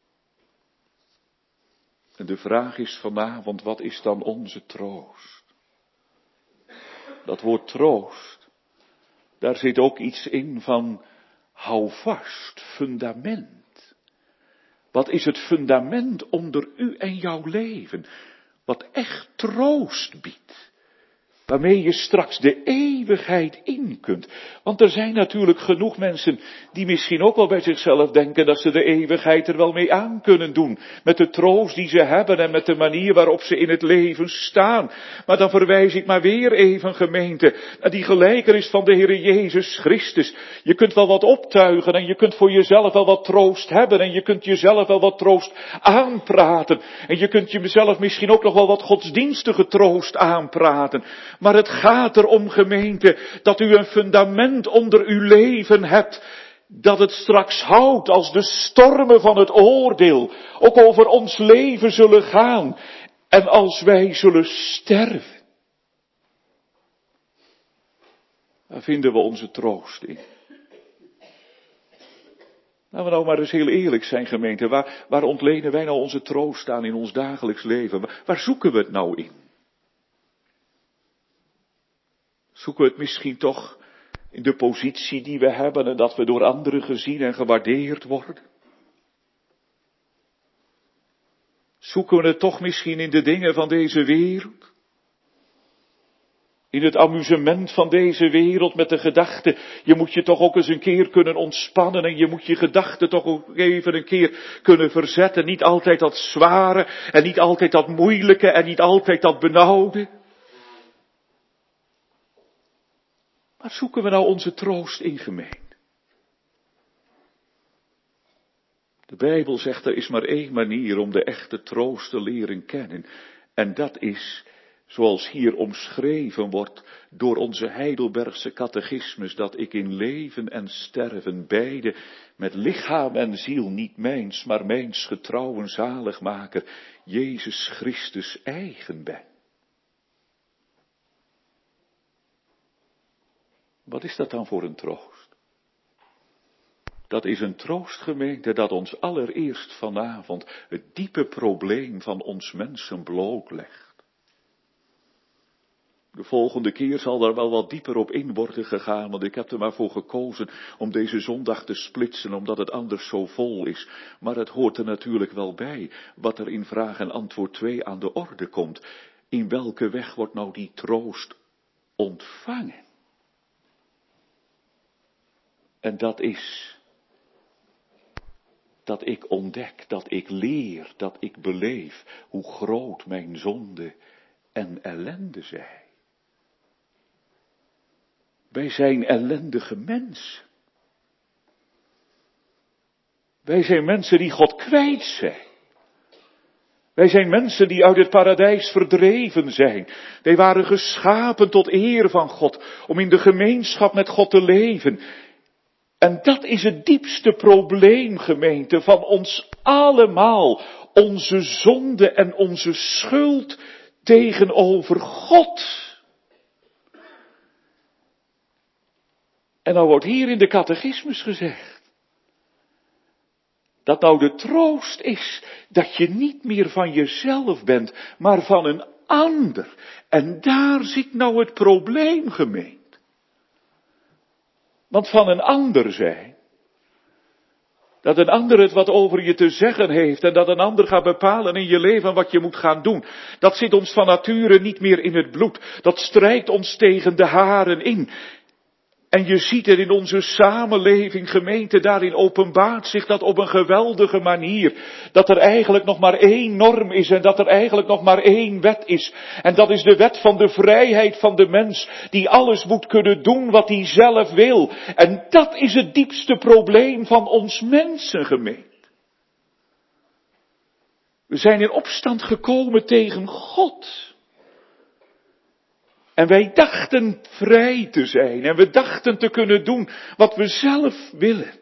En de vraag is vanavond, wat is dan onze troost? Dat woord troost. Daar zit ook iets in van hou vast, fundament. Wat is het fundament onder u en jouw leven? Wat echt troost biedt. Waarmee je straks de eeuwigheid in kunt. Want er zijn natuurlijk genoeg mensen die misschien ook wel bij zichzelf denken dat ze de eeuwigheid er wel mee aan kunnen doen. Met de troost die ze hebben en met de manier waarop ze in het leven staan. Maar dan verwijs ik maar weer even, gemeente, naar die gelijkenis van de Heere Jezus Christus. Je kunt wel wat optuigen en je kunt voor jezelf wel wat troost hebben en je kunt jezelf wel wat troost aanpraten. En je kunt jezelf misschien ook nog wel wat godsdienstige troost aanpraten. Maar het gaat erom, gemeente, dat u een fundament onder uw leven hebt, dat het straks houdt als de stormen van het oordeel ook over ons leven zullen gaan en als wij zullen sterven. Daar vinden we onze troost in. Laten we nou maar eens heel eerlijk zijn, gemeente, waar ontlenen wij nou onze troost aan in ons dagelijks leven? Waar zoeken we het nou in? Zoeken we het misschien toch in de positie die we hebben en dat we door anderen gezien en gewaardeerd worden? Zoeken we het toch misschien in de dingen van deze wereld? In het amusement van deze wereld met de gedachte, je moet je toch ook eens een keer kunnen ontspannen en je moet je gedachten toch ook even een keer kunnen verzetten. Niet altijd dat zware en niet altijd dat moeilijke en niet altijd dat benauwde. Maar zoeken we nou onze troost in gemeente? De Bijbel zegt er is maar één manier om de echte troost te leren kennen. En dat is, zoals hier omschreven wordt door onze Heidelbergse catechismus, dat ik in leven en sterven beide met lichaam en ziel niet mijns, maar mijns getrouwen zaligmaker, Jezus Christus eigen ben. Wat is dat dan voor een troost? Dat is een troost, gemeente, dat ons allereerst vanavond het diepe probleem van ons mensen blootlegt. De volgende keer zal daar wel wat dieper op in worden gegaan, want ik heb er maar voor gekozen om deze zondag te splitsen, omdat het anders zo vol is. Maar het hoort er natuurlijk wel bij, wat er in vraag en antwoord 2 aan de orde komt. In welke weg wordt nou die troost ontvangen? En dat is dat ik ontdek, dat ik leer, dat ik beleef hoe groot mijn zonde en ellende zijn. Wij zijn ellendige mensen. Wij zijn mensen die God kwijt zijn. Wij zijn mensen die uit het paradijs verdreven zijn. Wij waren geschapen tot eer van God, om in de gemeenschap met God te leven. En dat is het diepste probleem, gemeente, van ons allemaal. Onze zonde en onze schuld tegenover God. En dan wordt hier in de catechismus gezegd, dat nou de troost is, dat je niet meer van jezelf bent, maar van een ander. En daar zit nou het probleem, gemeente. Want van een ander zijn, dat een ander het wat over je te zeggen heeft en dat een ander gaat bepalen in je leven wat je moet gaan doen, dat zit ons van nature niet meer in het bloed. Dat strijkt ons tegen de haren in. En je ziet er in onze samenleving, gemeente, daarin openbaart zich dat op een geweldige manier. Dat er eigenlijk nog maar één norm is en dat er eigenlijk nog maar één wet is. En dat is de wet van de vrijheid van de mens, die alles moet kunnen doen wat hij zelf wil. En dat is het diepste probleem van ons mensen, gemeente. We zijn in opstand gekomen tegen God. En wij dachten vrij te zijn en we dachten te kunnen doen wat we zelf willen.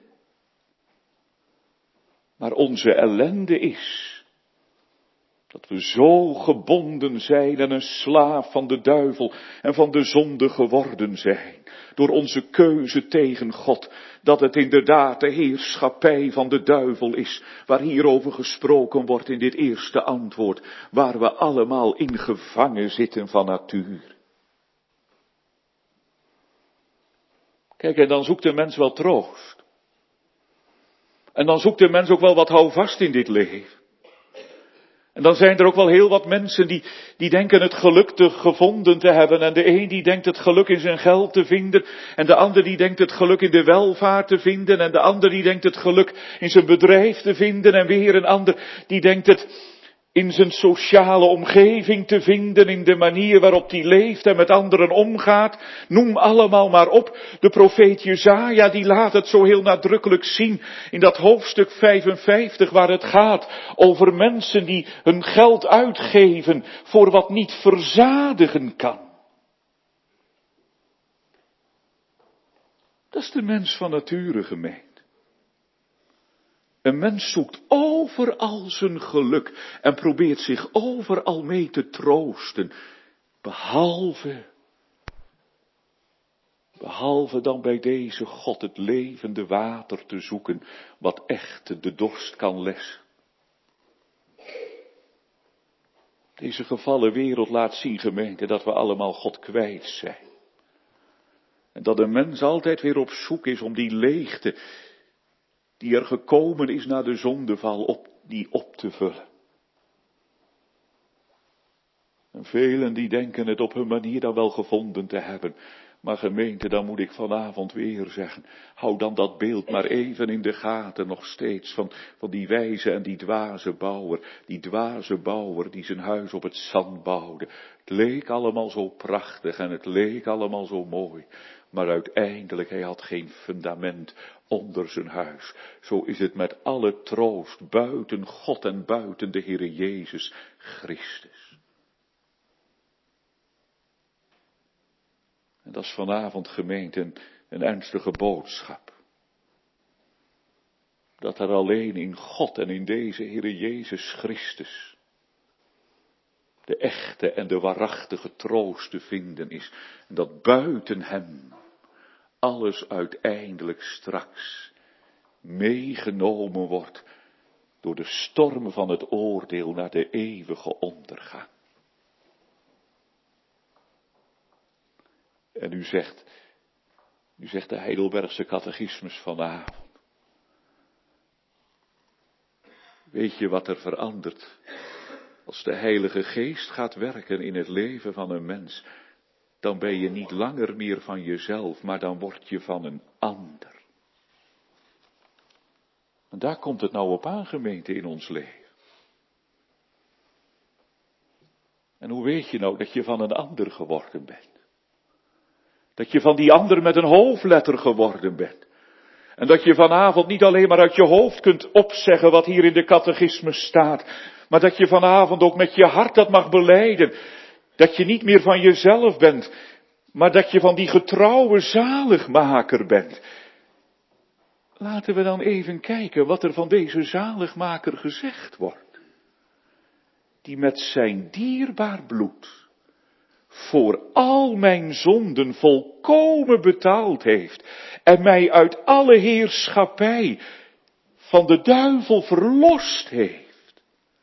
Maar onze ellende is dat we zo gebonden zijn en een slaaf van de duivel en van de zonde geworden zijn. Door onze keuze tegen God, dat het inderdaad de heerschappij van de duivel is, waar hierover gesproken wordt in dit eerste antwoord, waar we allemaal in gevangen zitten van natuur. Kijk, en dan zoekt de mens wel troost. En dan zoekt de mens ook wel wat houvast in dit leven. En dan zijn er ook wel heel wat mensen die denken het geluk te gevonden te hebben. En de een die denkt het geluk in zijn geld te vinden. En de ander die denkt het geluk in de welvaart te vinden. En de ander die denkt het geluk in zijn bedrijf te vinden. En weer een ander die denkt het in zijn sociale omgeving te vinden, in de manier waarop hij leeft en met anderen omgaat. Noem allemaal maar op. De profeet Jesaja die laat het zo heel nadrukkelijk zien in dat hoofdstuk 55 waar het gaat over mensen die hun geld uitgeven voor wat niet verzadigen kan. Dat is de mens van nature, gemeente. Een mens zoekt overal zijn geluk en probeert zich overal mee te troosten, behalve dan bij deze God het levende water te zoeken, wat echt de dorst kan lessen. Deze gevallen wereld laat zien, gemeente, dat we allemaal God kwijt zijn. En dat de mens altijd weer op zoek is om die leegte die er gekomen is na de zondeval, die op te vullen. En velen die denken het op hun manier dan wel gevonden te hebben. Maar gemeente, dan moet ik vanavond weer zeggen, hou dan dat beeld maar even in de gaten nog steeds van die wijze en die dwaze bouwer die zijn huis op het zand bouwde. Het leek allemaal zo prachtig en het leek allemaal zo mooi, maar uiteindelijk hij had geen fundament onder zijn huis. Zo is het met alle troost buiten God en buiten de Heere Jezus Christus. En dat is vanavond, gemeente, een ernstige boodschap. Dat er alleen in God en in deze Heere Jezus Christus de echte en de waarachtige troost te vinden is. En dat buiten hem alles uiteindelijk straks meegenomen wordt door de storm van het oordeel naar de eeuwige ondergang. En u zegt de Heidelbergse catechismus vanavond. Weet je wat er verandert? Als de Heilige Geest gaat werken in het leven van een mens, dan ben je niet langer meer van jezelf, maar dan word je van een ander. En daar komt het nou op aan, gemeente, in ons leven. En hoe weet je nou dat je van een ander geworden bent? Dat je van die ander met een hoofdletter geworden bent. En dat je vanavond niet alleen maar uit je hoofd kunt opzeggen wat hier in de catechismus staat, maar dat je vanavond ook met je hart dat mag belijden. Dat je niet meer van jezelf bent, maar dat je van die getrouwe zaligmaker bent. Laten we dan even kijken wat er van deze zaligmaker gezegd wordt. Die met zijn dierbaar bloed voor al mijn zonden volkomen betaald heeft en mij uit alle heerschappij van de duivel verlost heeft.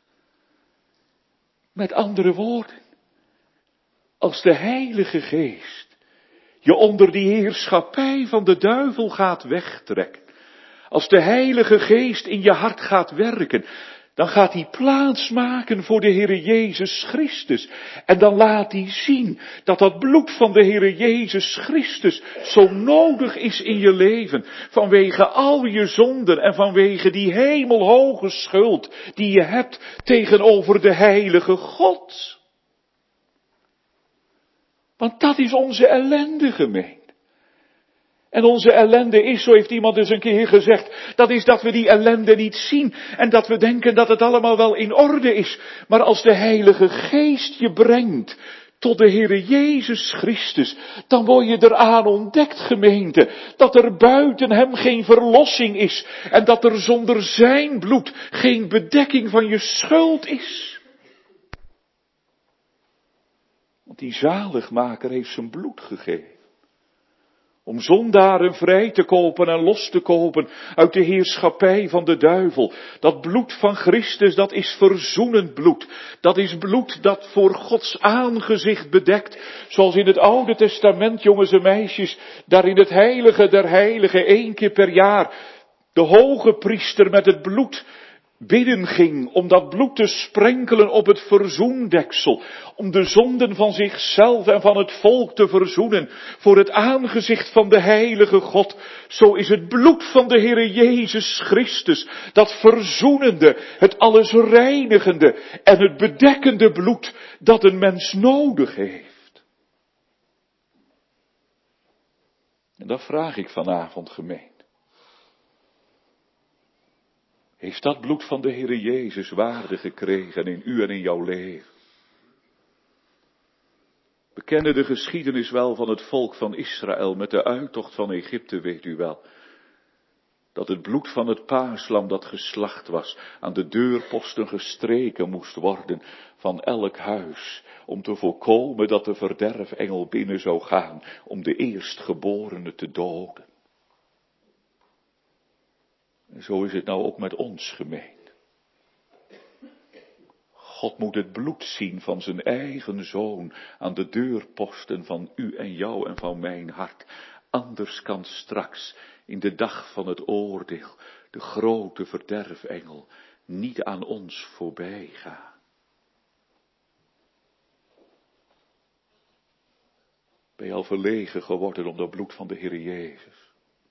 Met andere woorden, als de Heilige Geest je onder die heerschappij van de duivel gaat wegtrekken, als de Heilige Geest in je hart gaat werken, dan gaat hij plaats maken voor de Heere Jezus Christus. En dan laat hij zien dat dat bloed van de Heere Jezus Christus zo nodig is in je leven. Vanwege al je zonden en vanwege die hemelhoge schuld die je hebt tegenover de Heilige God. Want dat is onze ellende, gemeente. En onze ellende is, zo heeft iemand eens een keer gezegd, dat is dat we die ellende niet zien en dat we denken dat het allemaal wel in orde is. Maar als de Heilige Geest je brengt tot de Heere Jezus Christus, dan word je eraan ontdekt, gemeente, dat er buiten hem geen verlossing is en dat er zonder zijn bloed geen bedekking van je schuld is. Want die zaligmaker heeft zijn bloed gegeven. Om zondaren vrij te kopen en los te kopen uit de heerschappij van de duivel. Dat bloed van Christus, dat is verzoenend bloed. Dat is bloed dat voor Gods aangezicht bedekt. Zoals in het Oude Testament, jongens en meisjes, daar in het heilige der heiligen 1 keer per jaar de hoge priester met het bloed bidden ging om dat bloed te sprenkelen op het verzoendeksel, om de zonden van zichzelf en van het volk te verzoenen voor het aangezicht van de heilige God. Zo is het bloed van de Heere Jezus Christus, dat verzoenende, het alles reinigende en het bedekkende bloed dat een mens nodig heeft. En dat vraag ik vanavond, gemeente. Heeft dat bloed van de Heere Jezus waarde gekregen in u en in jouw leven? We kennen de geschiedenis wel van het volk van Israël met de uittocht van Egypte, weet u wel. Dat het bloed van het paaslam dat geslacht was, aan de deurposten gestreken moest worden van elk huis, om te voorkomen dat de verderfengel binnen zou gaan om de eerstgeborene te doden. En zo is het nou ook met ons, gemeente. God moet het bloed zien van zijn eigen zoon aan de deurposten van u en jou en van mijn hart. Anders kan straks, in de dag van het oordeel, de grote verderfengel niet aan ons voorbij gaan. Ben je al verlegen geworden om dat bloed van de Heer Jezus?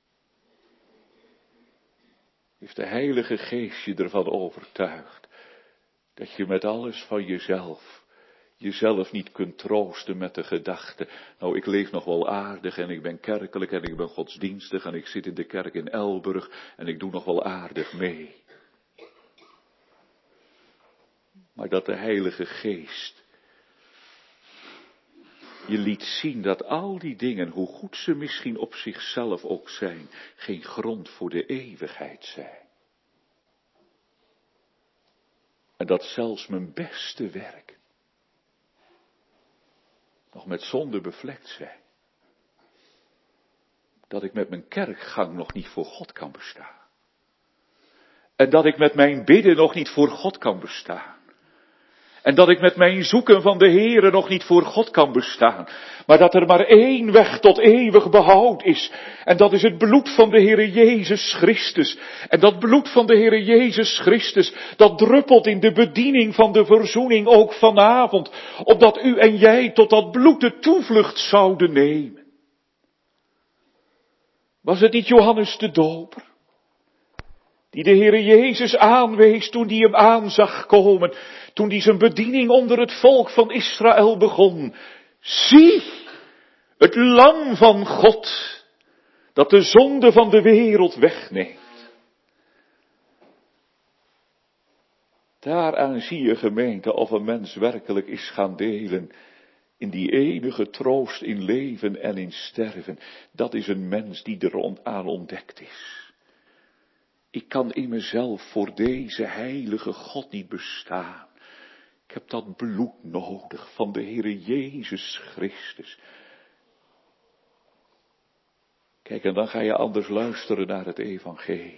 Heeft de Heilige Geest je ervan overtuigd dat je met alles van jezelf niet kunt troosten met de gedachte, nou ik leef nog wel aardig en ik ben kerkelijk en ik ben godsdienstig en ik zit in de kerk in Elburg en ik doe nog wel aardig mee. Maar dat de Heilige Geest je liet zien dat al die dingen, hoe goed ze misschien op zichzelf ook zijn, geen grond voor de eeuwigheid zijn. En dat zelfs mijn beste werk nog met zonde bevlekt zijn. Dat ik met mijn kerkgang nog niet voor God kan bestaan. En dat ik met mijn bidden nog niet voor God kan bestaan. En dat ik met mijn zoeken van de Heere nog niet voor God kan bestaan. Maar dat er maar één weg tot eeuwig behoud is. En dat is het bloed van de Heere Jezus Christus. En dat bloed van de Heere Jezus Christus, dat druppelt in de bediening van de verzoening ook vanavond. Opdat u en jij tot dat bloed de toevlucht zouden nemen. Was het niet Johannes de Doper? Die de Heere Jezus aanwees toen hij hem aan zag komen. Toen hij zijn bediening onder het volk van Israël begon. Zie, het lam van God, dat de zonde van de wereld wegneemt. Daaraan zie je, gemeente, of een mens werkelijk is gaan delen in die enige troost in leven en in sterven. Dat is een mens die er aan ontdekt is. Ik kan in mezelf voor deze heilige God niet bestaan. Ik heb dat bloed nodig van de Heere Jezus Christus. Kijk, en dan ga je anders luisteren naar het evangelie.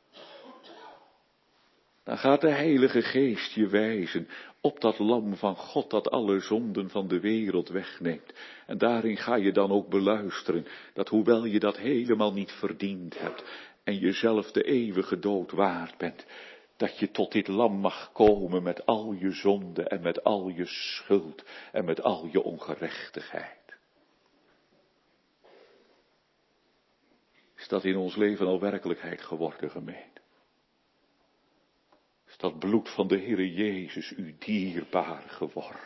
Dan gaat de Heilige Geest je wijzen op dat lam van God dat alle zonden van de wereld wegneemt. En daarin ga je dan ook beluisteren dat hoewel je dat helemaal niet verdiend hebt en jezelf de eeuwige dood waard bent, dat je tot dit lam mag komen met al je zonde en met al je schuld en met al je ongerechtigheid. Is dat in ons leven al werkelijkheid geworden, gemeente? Is dat bloed van de Heere Jezus u dierbaar geworden?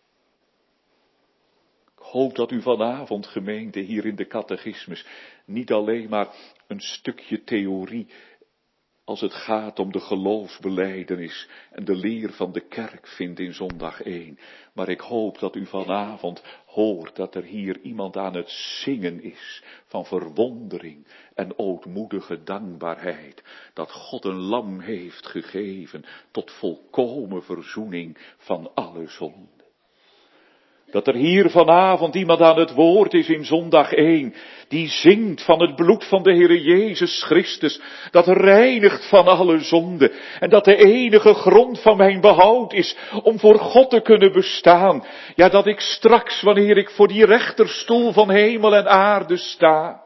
Ik hoop dat u vanavond, gemeente, hier in de catechismus niet alleen maar een stukje theorie als het gaat om de geloofsbelijdenis en de leer van de kerk vindt in zondag 1. Maar ik hoop dat u vanavond hoort dat er hier iemand aan het zingen is van verwondering en ootmoedige dankbaarheid. Dat God een lam heeft gegeven tot volkomen verzoening van alle zonden. Dat er hier vanavond iemand aan het woord is in zondag 1, die zingt van het bloed van de Heere Jezus Christus, dat reinigt van alle zonde, en dat de enige grond van mijn behoud is om voor God te kunnen bestaan. Ja, dat ik straks, wanneer ik voor die rechterstoel van hemel en aarde sta,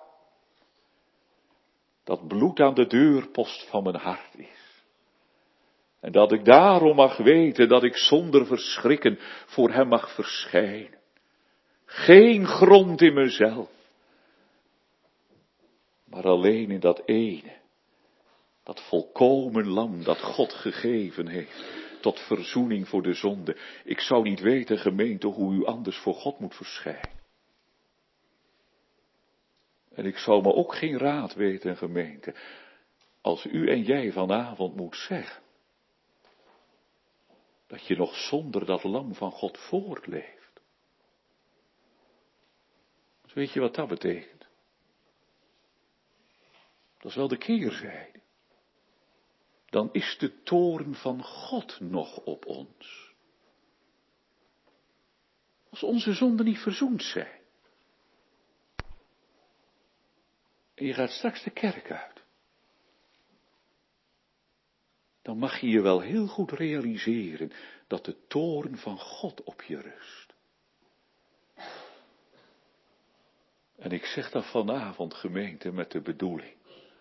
dat bloed aan de deurpost van mijn hart is. En dat ik daarom mag weten dat ik zonder verschrikken voor hem mag verschijnen. Geen grond in mezelf. Maar alleen in dat ene. Dat volkomen lam dat God gegeven heeft. Tot verzoening voor de zonde. Ik zou niet weten, gemeente, hoe u anders voor God moet verschijnen. En ik zou me ook geen raad weten, gemeente. Als u en jij vanavond moet zeggen. Dat je nog zonder dat lam van God voortleeft. Dus weet je wat dat betekent? Dat is wel de keerzijde. Dan is de toorn van God nog op ons. Als onze zonden niet verzoend zijn. En je gaat straks de kerk uit. Dan mag je je wel heel goed realiseren dat de toorn van God op je rust. En ik zeg dat vanavond, gemeente, met de bedoeling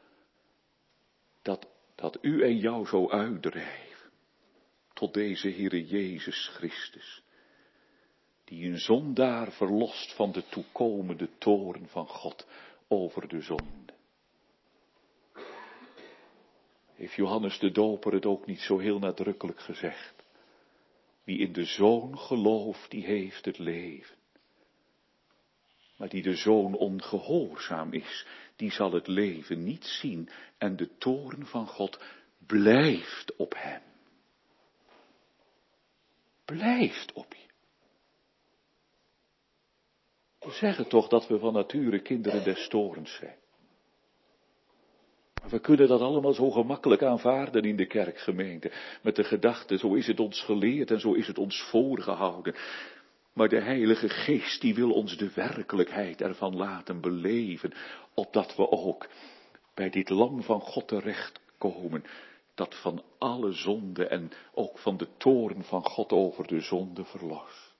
dat u en jou zo uitdrijven tot deze Heere Jezus Christus, die een zondaar verlost van de toekomende toorn van God over de zonde. Heeft Johannes de Doper het ook niet zo heel nadrukkelijk gezegd? Wie in de Zoon gelooft, die heeft het leven. Maar die de Zoon ongehoorzaam is, die zal het leven niet zien en de toorn van God blijft op hem. Blijft op je. We zeggen toch dat we van nature kinderen des toorns zijn. Maar we kunnen dat allemaal zo gemakkelijk aanvaarden in de kerkgemeente. Met de gedachte, zo is het ons geleerd en zo is het ons voorgehouden. Maar de Heilige Geest die wil ons de werkelijkheid ervan laten beleven. Opdat we ook bij dit lam van God terechtkomen. Dat van alle zonde en ook van de toorn van God over de zonde verlost.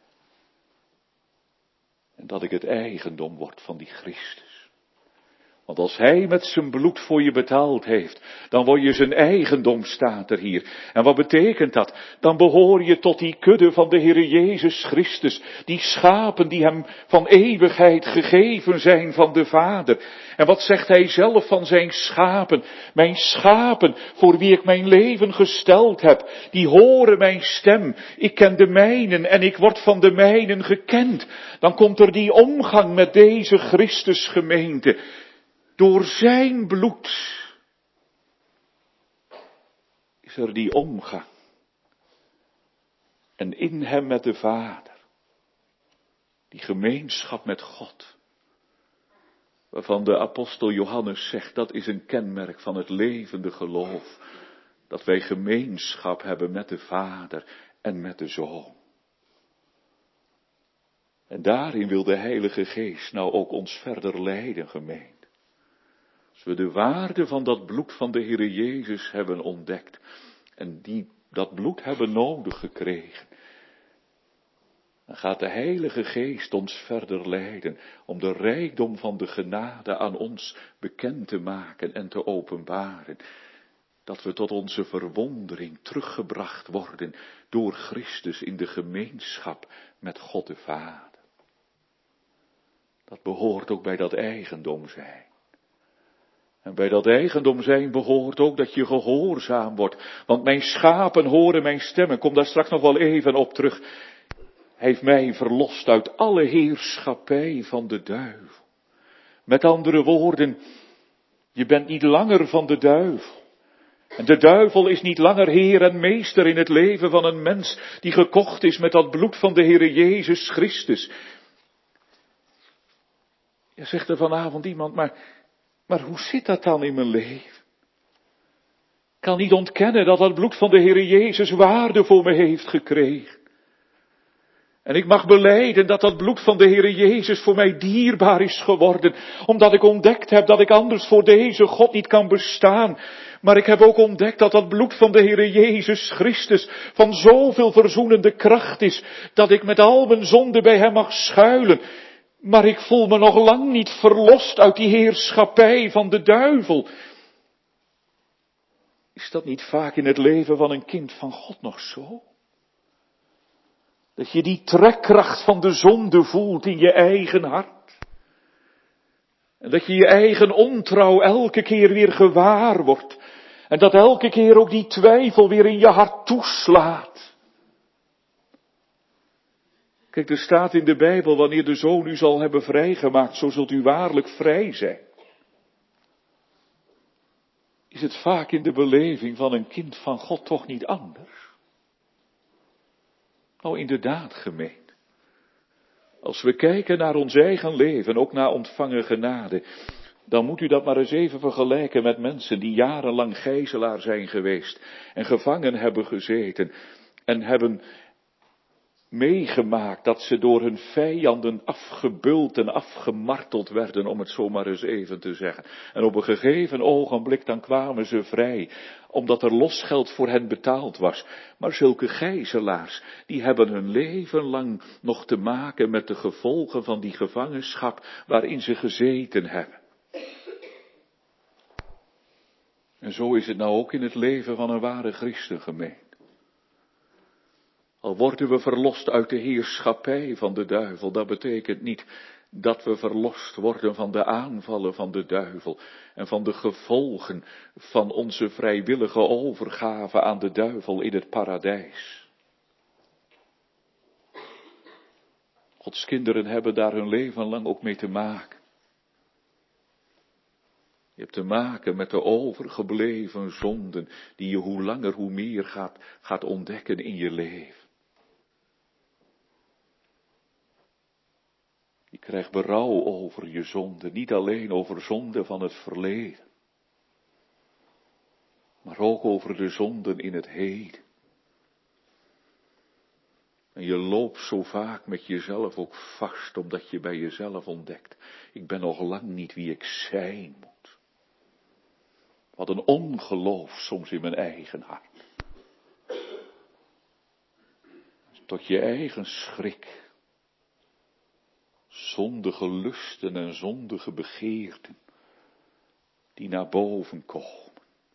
En dat ik het eigendom word van die Christus. Want als hij met zijn bloed voor je betaald heeft, dan word je zijn eigendom, staat er hier. En wat betekent dat? Dan behoor je tot die kudde van de Heere Jezus Christus. Die schapen die hem van eeuwigheid gegeven zijn van de Vader. En wat zegt hij zelf van zijn schapen? Mijn schapen, voor wie ik mijn leven gesteld heb, die horen mijn stem. Ik ken de mijnen en ik word van de mijnen gekend. Dan komt er die omgang met deze Christusgemeente. Door zijn bloed is er die omgang. En in hem met de Vader. Die gemeenschap met God. Waarvan de apostel Johannes zegt, dat is een kenmerk van het levende geloof. Dat wij gemeenschap hebben met de Vader en met de Zoon. En daarin wil de Heilige Geest nou ook ons verder leiden, gemeente. Als we de waarde van dat bloed van de Heere Jezus hebben ontdekt. En dat bloed hebben nodig gekregen. Dan gaat de Heilige Geest ons verder leiden. Om de rijkdom van de genade aan ons bekend te maken en te openbaren. Dat we tot onze verwondering teruggebracht worden door Christus in de gemeenschap met God de Vader. Dat behoort ook bij dat eigendom zijn. En bij dat eigendom zijn behoort ook dat je gehoorzaam wordt. Want mijn schapen horen mijn stem. Ik kom daar straks nog wel even op terug. Hij heeft mij verlost uit alle heerschappij van de duivel. Met andere woorden, je bent niet langer van de duivel. En de duivel is niet langer heer en meester in het leven van een mens die gekocht is met dat bloed van de Heere Jezus Christus. Je zegt er vanavond iemand, maar hoe zit dat dan in mijn leven? Ik kan niet ontkennen dat dat bloed van de Heere Jezus waarde voor me heeft gekregen. En ik mag belijden dat dat bloed van de Heere Jezus voor mij dierbaar is geworden. Omdat ik ontdekt heb dat ik anders voor deze God niet kan bestaan. Maar ik heb ook ontdekt dat dat bloed van de Heere Jezus Christus van zoveel verzoenende kracht is. Dat ik met al mijn zonden bij hem mag schuilen. Maar ik voel me nog lang niet verlost uit die heerschappij van de duivel. Is dat niet vaak in het leven van een kind van God nog zo? Dat je die trekkracht van de zonde voelt in je eigen hart. En dat je je eigen ontrouw elke keer weer gewaar wordt. En dat elke keer ook die twijfel weer in je hart toeslaat. Kijk, er staat in de Bijbel, wanneer de Zoon u zal hebben vrijgemaakt, zo zult u waarlijk vrij zijn. Is het vaak in de beleving van een kind van God toch niet anders? Nou, inderdaad, gemeente. Als we kijken naar ons eigen leven, ook naar ontvangen genade, dan moet u dat maar eens even vergelijken met mensen die jarenlang gijzelaar zijn geweest en gevangen hebben gezeten en hebben meegemaakt dat ze door hun vijanden afgebeuld en afgemarteld werden, om het zo maar eens even te zeggen. En op een gegeven ogenblik dan kwamen ze vrij, omdat er losgeld voor hen betaald was. Maar zulke gijzelaars, die hebben hun leven lang nog te maken met de gevolgen van die gevangenschap waarin ze gezeten hebben. En zo is het nou ook in het leven van een ware christengemeente. Al worden we verlost uit de heerschappij van de duivel, dat betekent niet dat we verlost worden van de aanvallen van de duivel en van de gevolgen van onze vrijwillige overgave aan de duivel in het paradijs. Gods kinderen hebben daar hun leven lang ook mee te maken. Je hebt te maken met de overgebleven zonden die je hoe langer hoe meer gaat ontdekken in je leven. Je krijgt berouw over je zonde, niet alleen over zonden van het verleden, maar ook over de zonden in het heden. En je loopt zo vaak met jezelf ook vast, omdat je bij jezelf ontdekt, ik ben nog lang niet wie ik zijn moet. Wat een ongeloof soms in mijn eigen hart. Tot je eigen schrik. Zondige lusten en zondige begeerten die naar boven komen.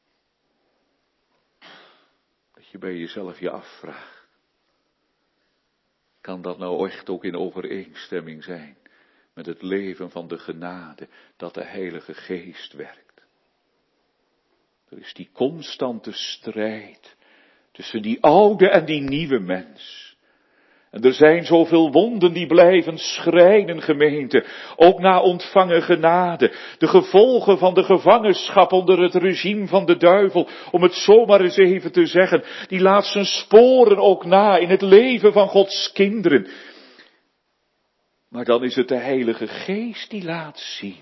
Dat je bij jezelf je afvraagt. Kan dat nou echt ook in overeenstemming zijn met het leven van de genade dat de Heilige Geest werkt? Er is die constante strijd tussen die oude en die nieuwe mens. En er zijn zoveel wonden die blijven schrijnen, gemeente, ook na ontvangen genade. De gevolgen van de gevangenschap onder het regime van de duivel, om het zomaar eens even te zeggen, die laat zijn sporen ook na in het leven van Gods kinderen. Maar dan is het de Heilige Geest die laat zien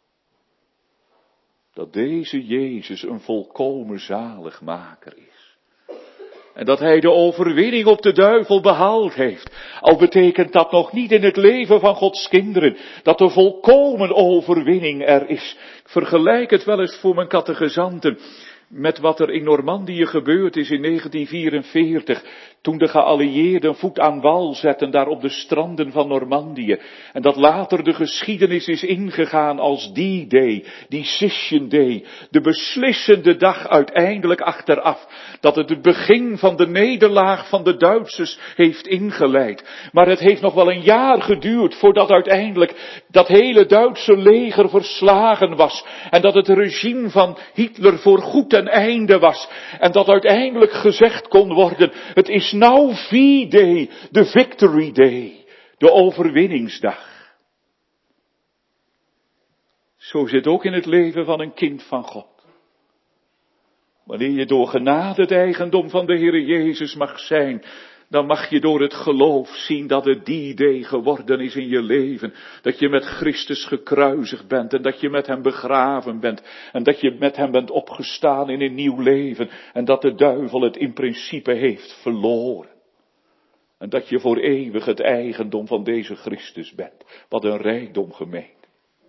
dat deze Jezus een volkomen zaligmaker is. En dat hij de overwinning op de duivel behaald heeft. Al betekent dat nog niet in het leven van Gods kinderen dat de volkomen overwinning er is. Ik vergelijk het wel eens voor mijn catechizanten met wat er in Normandië gebeurd is in 1944. Toen de geallieerden voet aan wal zetten daar op de stranden van Normandië. En dat later de geschiedenis is ingegaan als D-Day, Decision Day. De beslissende dag uiteindelijk achteraf. Dat het begin van de nederlaag van de Duitsers heeft ingeleid. Maar het heeft nog wel een jaar geduurd voordat uiteindelijk dat hele Duitse leger verslagen was. En dat het regime van Hitler voor goed ten einde was. En dat uiteindelijk gezegd kon worden, het is nou V-Day, de Victory Day, de overwinningsdag. Zo zit ook in het leven van een kind van God. Wanneer je door genade het eigendom van de Heere Jezus mag zijn, dan mag je door het geloof zien dat het die day geworden is in je leven. Dat je met Christus gekruisigd bent en dat je met hem begraven bent. En dat je met hem bent opgestaan in een nieuw leven. En dat de duivel het in principe heeft verloren. En dat je voor eeuwig het eigendom van deze Christus bent. Wat een rijkdom, gemeente.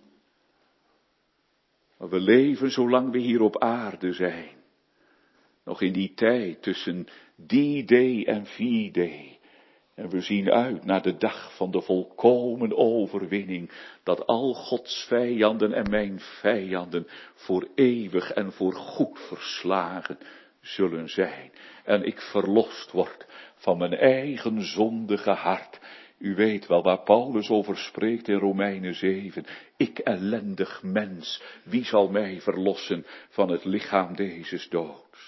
Maar we leven zolang we hier op aarde zijn. Nog in die tijd tussen D-Day en V-Day. En we zien uit naar de dag van de volkomen overwinning. Dat al Gods vijanden en mijn vijanden voor eeuwig en voor goed verslagen zullen zijn. En ik verlost word van mijn eigen zondige hart. U weet wel waar Paulus over spreekt in Romeinen 7. Ik ellendig mens, wie zal mij verlossen van het lichaam dezes doods?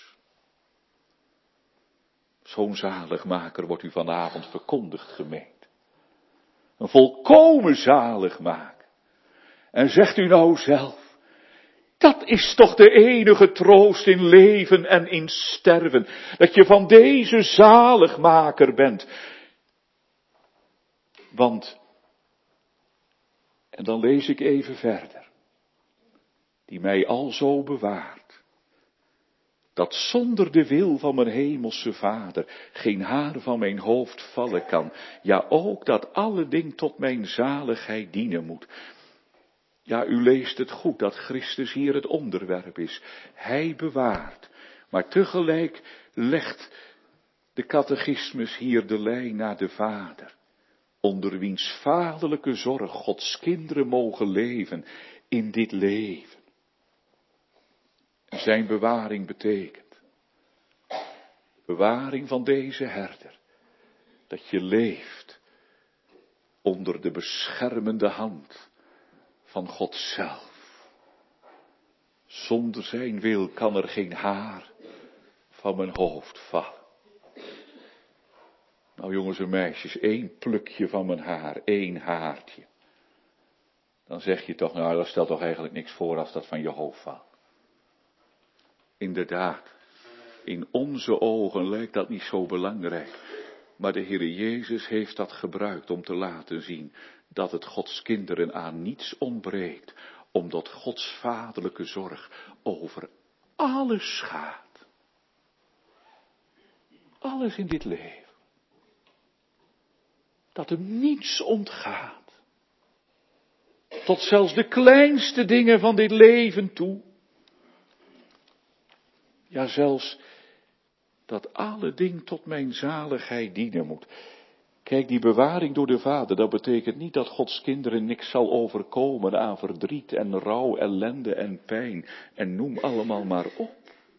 Zo'n zaligmaker wordt u vanavond verkondigd, gemeente. Een volkomen zaligmaker. En zegt u nou zelf, dat is toch de enige troost in leven en in sterven. Dat je van deze zaligmaker bent. Want, en dan lees ik even verder. Die mij alzo bewaart. dat zonder de wil van mijn hemelse Vader geen haar van mijn hoofd vallen kan. Ja, ook dat alle ding tot mijn zaligheid dienen moet. Ja, u leest het goed dat Christus hier het onderwerp is. Hij bewaart, maar tegelijk legt de catechismus hier de lijn naar de Vader, onder wiens vaderlijke zorg Gods kinderen mogen leven in dit leven. Zijn bewaring betekent, bewaring van deze herder, dat je leeft onder de beschermende hand van God zelf. Zonder zijn wil kan er geen haar van mijn hoofd vallen. Nou jongens en meisjes, 1 plukje van mijn haar, 1 haartje. Dan zeg je toch, nou dat stelt toch eigenlijk niks voor als dat van je hoofd valt. Inderdaad, in onze ogen lijkt dat niet zo belangrijk. Maar de Heere Jezus heeft dat gebruikt om te laten zien dat het Gods kinderen aan niets ontbreekt. Omdat Gods vaderlijke zorg over alles gaat. Alles in dit leven. Dat hem niets ontgaat. Tot zelfs de kleinste dingen van dit leven toe. Ja, zelfs dat alle ding tot mijn zaligheid dienen moet. Kijk, die bewaring door de Vader, dat betekent niet dat Gods kinderen niks zal overkomen aan verdriet en rouw, ellende en pijn. En noem allemaal maar op.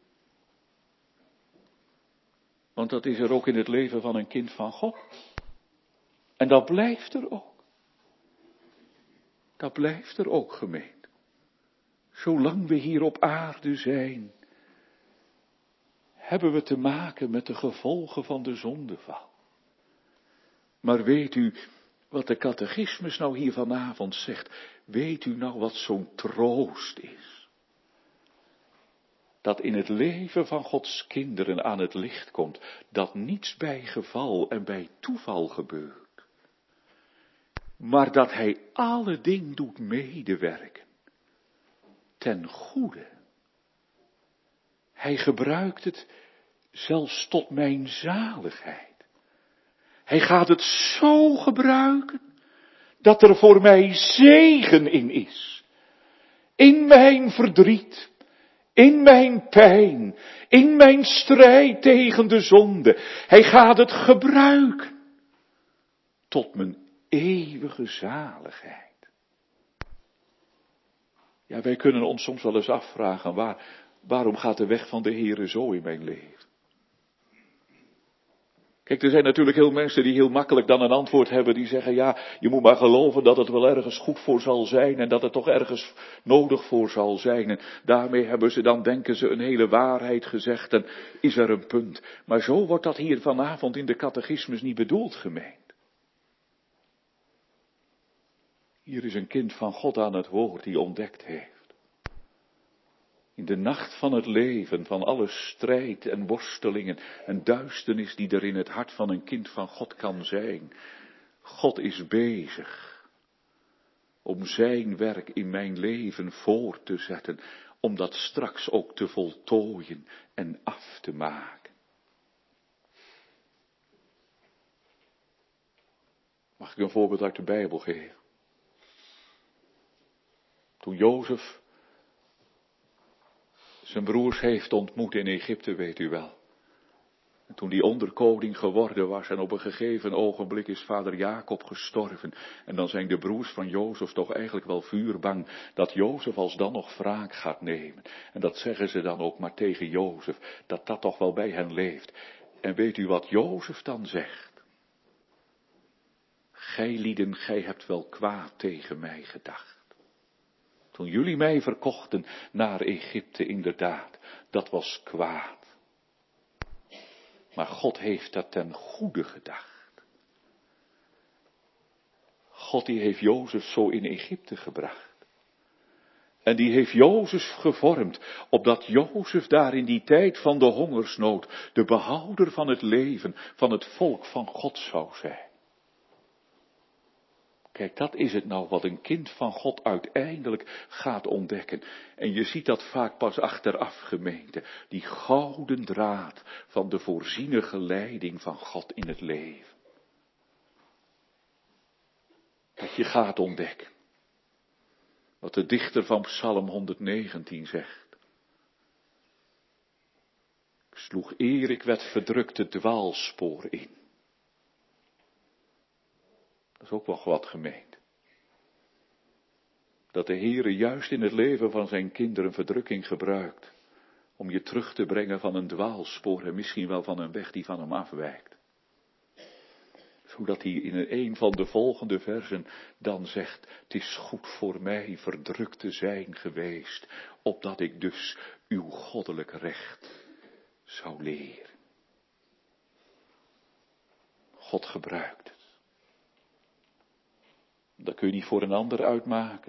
Want dat is er ook in het leven van een kind van God. En dat blijft er ook. Dat blijft er ook, gemeente. Zolang we hier op aarde zijn, hebben we te maken met de gevolgen van de zondeval. Maar weet u wat de catechismus nou hier vanavond zegt? Weet u nou wat zo'n troost is? Dat in het leven van Gods kinderen aan het licht komt, dat niets bij geval en bij toeval gebeurt. Maar dat hij alle dingen doet medewerken. Ten goede. Hij gebruikt het zelfs tot mijn zaligheid. Hij gaat het zo gebruiken, dat er voor mij zegen in is. In mijn verdriet, in mijn pijn, in mijn strijd tegen de zonde. Hij gaat het gebruiken tot mijn eeuwige zaligheid. Ja, wij kunnen ons soms wel eens afvragen, waarom gaat de weg van de Heere zo in mijn leven? Kijk, er zijn natuurlijk heel mensen die heel makkelijk dan een antwoord hebben, die zeggen, ja, je moet maar geloven dat het wel ergens goed voor zal zijn en dat het toch ergens nodig voor zal zijn. En daarmee hebben ze dan, denken ze, een hele waarheid gezegd en is er een punt. Maar zo wordt dat hier vanavond in de catechismus niet bedoeld, gemeend. Hier is een kind van God aan het woord die ontdekt heeft. In de nacht van het leven, van alle strijd en worstelingen en duisternis die er in het hart van een kind van God kan zijn. God is bezig om zijn werk in mijn leven voor te zetten, om dat straks ook te voltooien en af te maken. Mag ik een voorbeeld uit de Bijbel geven? Toen Jozef zijn broers heeft ontmoet in Egypte, weet u wel. En toen die onderkoning geworden was en op een gegeven ogenblik is vader Jacob gestorven. En dan zijn de broers van Jozef toch eigenlijk wel vuurbang dat Jozef alsdan nog wraak gaat nemen. En dat zeggen ze dan ook maar tegen Jozef, dat dat toch wel bij hen leeft. En weet u wat Jozef dan zegt? Gij lieden, gij hebt wel kwaad tegen mij gedacht. Toen jullie mij verkochten naar Egypte, inderdaad, dat was kwaad. Maar God heeft dat ten goede gedacht. God die heeft Jozef zo in Egypte gebracht. En die heeft Jozef gevormd, opdat Jozef daar in die tijd van de hongersnood, de behouder van het leven, van het volk van God zou zijn. Kijk, dat is het nou wat een kind van God uiteindelijk gaat ontdekken. En je ziet dat vaak pas achteraf, gemeente. Die gouden draad van de voorzienige leiding van God in het leven. Dat je gaat ontdekken. Wat de dichter van Psalm 119 zegt. Ik sloeg eer ik werd verdrukt het dwaalspoor in. Dat is ook wel wat, gemeente. Dat de Heere juist in het leven van zijn kinderen verdrukking gebruikt. Om je terug te brengen van een dwaalspoor en misschien wel van een weg die van hem afwijkt. Zodat hij in een van de volgende versen dan zegt, het is goed voor mij verdrukt te zijn geweest, opdat ik dus uw goddelijk recht zou leren. God gebruikt het. Dat kun je niet voor een ander uitmaken.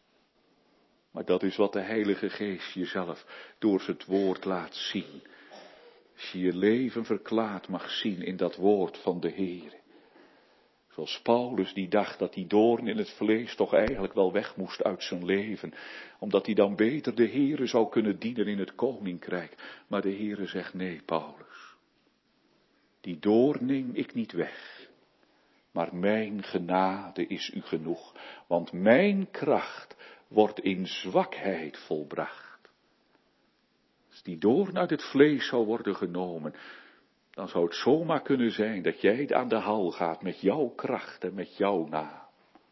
Maar dat is wat de Heilige Geest jezelf door zijn woord laat zien. Als je je leven verklaard mag zien in dat woord van de Heer. Zoals Paulus die dacht dat die doorn in het vlees toch eigenlijk wel weg moest uit zijn leven. Omdat hij dan beter de Heere zou kunnen dienen in het koninkrijk. Maar de Heere zegt, nee Paulus. Die doorn neem ik niet weg. Maar mijn genade is u genoeg. Want mijn kracht wordt in zwakheid volbracht. Als die doorn uit het vlees zou worden genomen, dan zou het zomaar kunnen zijn dat jij aan de hal gaat met jouw kracht en met jouw naam.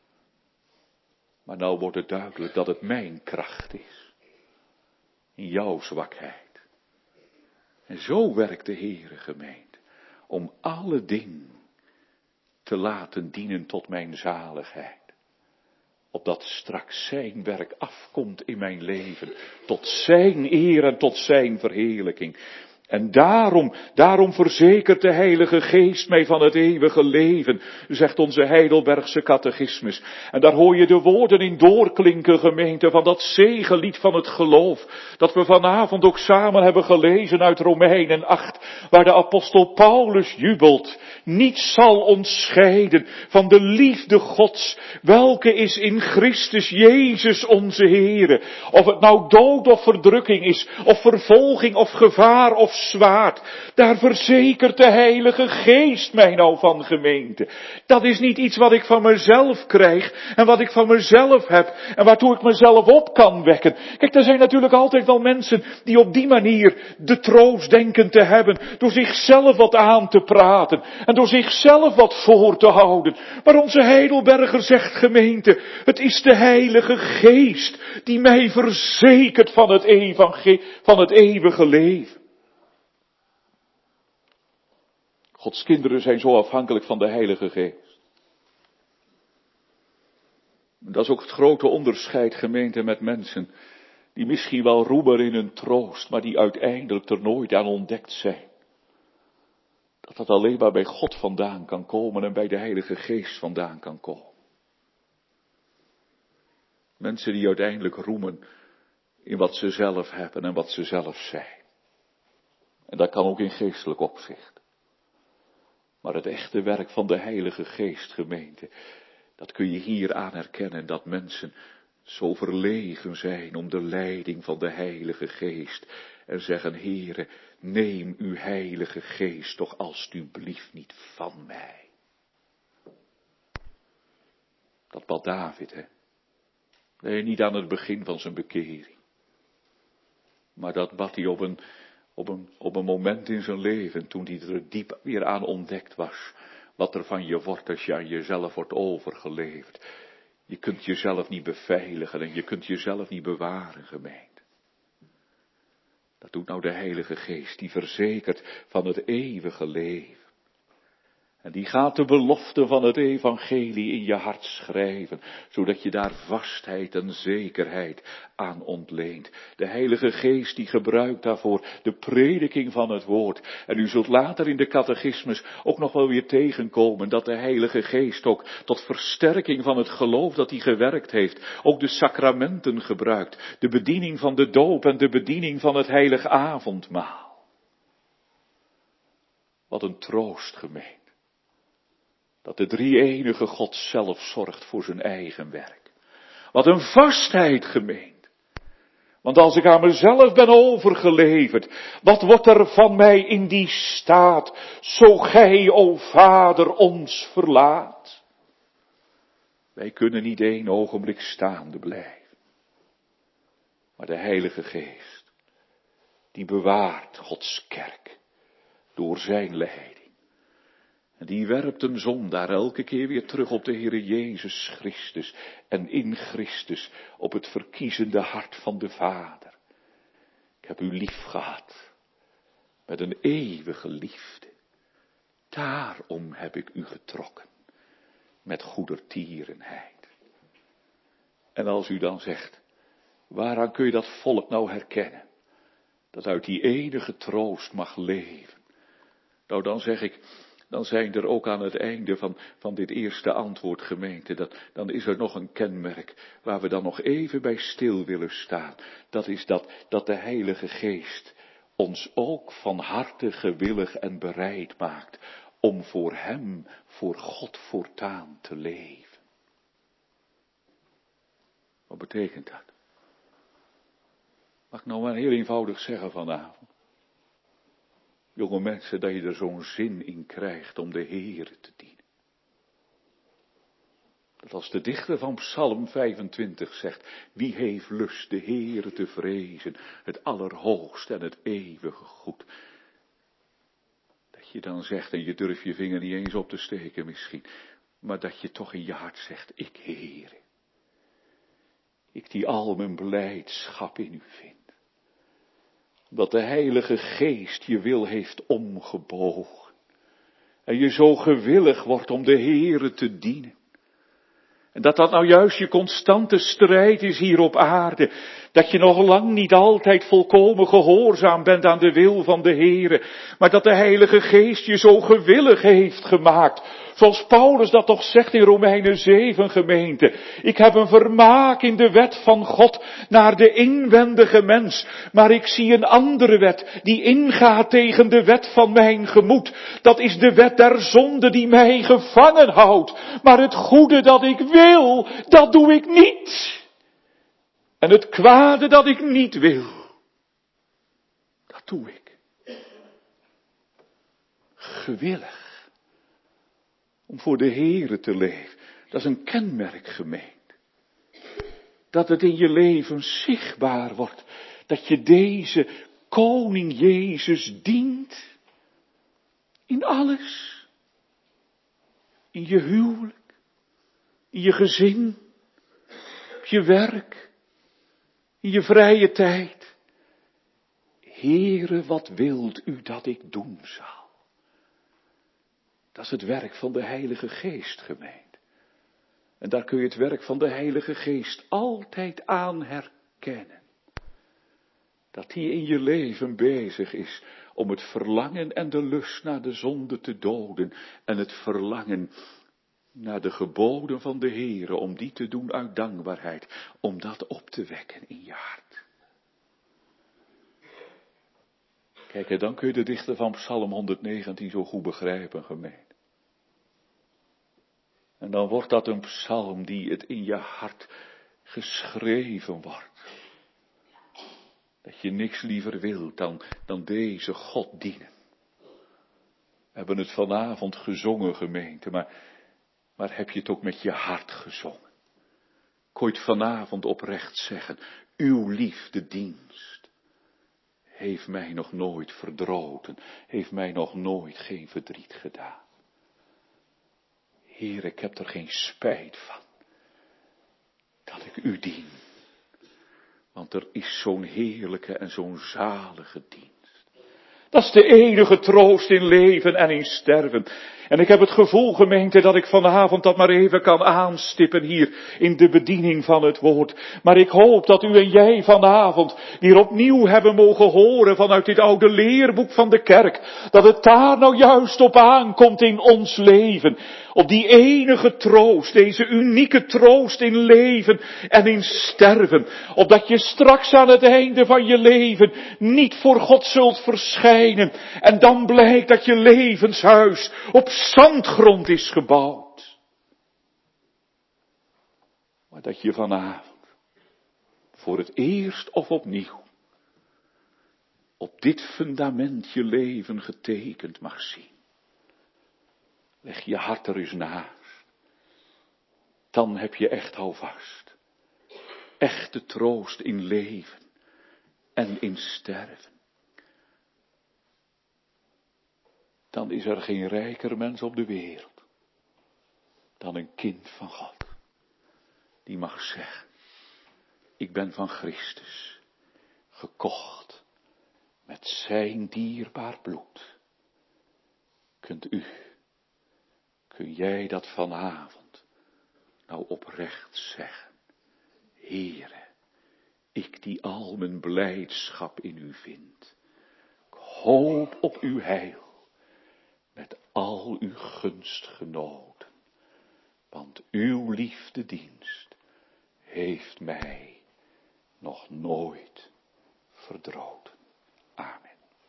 Maar nou wordt het duidelijk dat het mijn kracht is. In jouw zwakheid. En zo werkt de Heere, gemeente. Om alle dingen te laten dienen tot mijn zaligheid. Opdat straks zijn werk afkomt in mijn leven. Tot zijn eer en tot zijn verheerlijking. En daarom verzekert de Heilige Geest mij van het eeuwige leven, zegt onze Heidelbergse catechismus. En daar hoor je de woorden in doorklinken, gemeente, van dat zegenlied van het geloof, dat we vanavond ook samen hebben gelezen uit Romeinen 8, waar de apostel Paulus jubelt. Niets zal ons scheiden van de liefde Gods, welke is in Christus Jezus onze Heere. Of het nou dood of verdrukking is, of vervolging of gevaar of zwaard. Daar verzekert de Heilige Geest mij nou van, gemeente. Dat is niet iets wat ik van mezelf krijg en wat ik van mezelf heb en waartoe ik mezelf op kan wekken. Kijk, er zijn natuurlijk altijd wel mensen die op die manier de troost denken te hebben door zichzelf wat aan te praten en door zichzelf wat voor te houden. Maar onze Heidelberger zegt, gemeente, het is de Heilige Geest die mij verzekert van het evangelie, van het eeuwige leven. Gods kinderen zijn zo afhankelijk van de Heilige Geest. Dat is ook het grote onderscheid, gemeente, met mensen die misschien wel roemen in hun troost, maar die uiteindelijk er nooit aan ontdekt zijn. Dat alleen maar bij God vandaan kan komen en bij de Heilige Geest vandaan kan komen. Mensen die uiteindelijk roemen in wat ze zelf hebben en wat ze zelf zijn. En dat kan ook in geestelijk opzicht. Maar het echte werk van de Heilige Geest, gemeente, dat kun je hier aan herkennen, dat mensen zo verlegen zijn om de leiding van de Heilige Geest en zeggen, Heere, neem uw Heilige Geest toch alstublieft niet van mij. Dat bad David, hè? Nee, niet aan het begin van zijn bekering. Maar dat bad hij op een moment in zijn leven, toen hij er diep weer aan ontdekt was, wat er van je wordt als je aan jezelf wordt overgeleverd. Je kunt jezelf niet beveiligen en je kunt jezelf niet bewaren, gemeente. Dat doet nou de Heilige Geest, die verzekert van het eeuwige leven. En die gaat de belofte van het evangelie in je hart schrijven, zodat je daar vastheid en zekerheid aan ontleent. De Heilige Geest die gebruikt daarvoor de prediking van het woord. En u zult later in de catechismus ook nog wel weer tegenkomen dat de Heilige Geest ook tot versterking van het geloof dat hij gewerkt heeft, ook de sacramenten gebruikt. De bediening van de doop en de bediening van het heilige avondmaal. Wat een troost, gemeente. Dat de drie-enige God zelf zorgt voor zijn eigen werk. Wat een vastheid, gemeente. Want als ik aan mezelf ben overgeleverd, wat wordt er van mij in die staat, zo gij, o Vader, ons verlaat? Wij kunnen niet 1 ogenblik staande blijven. Maar de Heilige Geest, die bewaart Gods kerk door zijn leiding. En die werpt een zondaar elke keer weer terug op de Heere Jezus Christus en in Christus op het verkiezende hart van de Vader. Ik heb u lief gehad met een eeuwige liefde. Daarom heb ik u getrokken met goedertierenheid. En als u dan zegt, waaraan kun je dat volk nou herkennen? Dat uit die enige troost mag leven. Nou, dan zeg ik, dan zijn er ook aan het einde van dit eerste antwoord, gemeente, dan is er nog een kenmerk waar we dan nog even bij stil willen staan. Dat is dat de Heilige Geest ons ook van harte gewillig en bereid maakt om voor Hem, voor God voortaan te leven. Wat betekent dat? Mag ik nou maar heel eenvoudig zeggen vanavond? Jonge mensen, dat je er zo'n zin in krijgt om de Heere te dienen. Dat als de dichter van Psalm 25 zegt, wie heeft lust de Heere te vrezen, het allerhoogste en het eeuwige goed. Dat je dan zegt, en je durft je vinger niet eens op te steken misschien, maar dat je toch in je hart zegt, ik Heere. Ik die al mijn blijdschap in u vind. Dat de Heilige Geest je wil heeft omgebogen. En je zo gewillig wordt om de Heere te dienen. En dat nou juist je constante strijd is hier op aarde. Dat je nog lang niet altijd volkomen gehoorzaam bent aan de wil van de Heere. Maar dat de Heilige Geest je zo gewillig heeft gemaakt. Zoals Paulus dat toch zegt in Romeinen 7, gemeente. Ik heb een vermaak in de wet van God naar de inwendige mens. Maar ik zie een andere wet die ingaat tegen de wet van mijn gemoed. Dat is de wet der zonde die mij gevangen houdt. Maar het goede dat ik wil, dat doe ik niet. En het kwade dat ik niet wil, dat doe ik. Gewillig. Om voor de Heere te leven. Dat is een kenmerk, gemeente. Dat het in je leven zichtbaar wordt. Dat je deze koning Jezus dient. In alles. In je huwelijk. In je gezin. Op je werk. In je vrije tijd. Heere, wat wilt u dat ik doen zal? Dat is het werk van de Heilige Geest, gemeente. En daar kun je het werk van de Heilige Geest altijd aan herkennen. Dat hij in je leven bezig is om het verlangen en de lust naar de zonde te doden. En het verlangen naar de geboden van de Heere, om die te doen uit dankbaarheid. Om dat op te wekken in je hart. Kijk, en dan kun je de dichter van Psalm 119 zo goed begrijpen, gemeente. En dan wordt dat een psalm die het in je hart geschreven wordt. Dat je niks liever wilt dan deze God dienen. We hebben het vanavond gezongen, gemeente, maar heb je het ook met je hart gezongen? Kon je het vanavond oprecht zeggen, uw liefdedienst heeft mij nog nooit verdroten, heeft mij nog nooit geen verdriet gedaan. Heer, ik heb er geen spijt van, dat ik u dien. Want er is zo'n heerlijke en zo'n zalige dienst. Dat is de enige troost in leven en in sterven. En ik heb het gevoel, gemeente, dat ik vanavond dat maar even kan aanstippen hier in de bediening van het woord. Maar ik hoop dat u en jij vanavond weer opnieuw hebben mogen horen vanuit dit oude leerboek van de kerk. Dat het daar nou juist op aankomt in ons leven. Op die enige troost, deze unieke troost in leven en in sterven. Opdat je straks aan het einde van je leven niet voor God zult verschijnen. En dan blijkt dat je levenshuis op zandgrond is gebouwd. Maar dat je vanavond voor het eerst of opnieuw op dit fundament je leven getekend mag zien. Leg je hart er eens naast. Dan heb je echt houvast. Echte troost in leven en in sterven. Dan is er geen rijker mens op de wereld dan een kind van God. Die mag zeggen, ik ben van Christus, gekocht met zijn dierbaar bloed. Kun jij dat vanavond nou oprecht zeggen? Heere, ik die al mijn blijdschap in u vind. Ik hoop op uw heil, met al uw gunstgenoten. Want uw liefdedienst heeft mij nog nooit verdroten. Amen.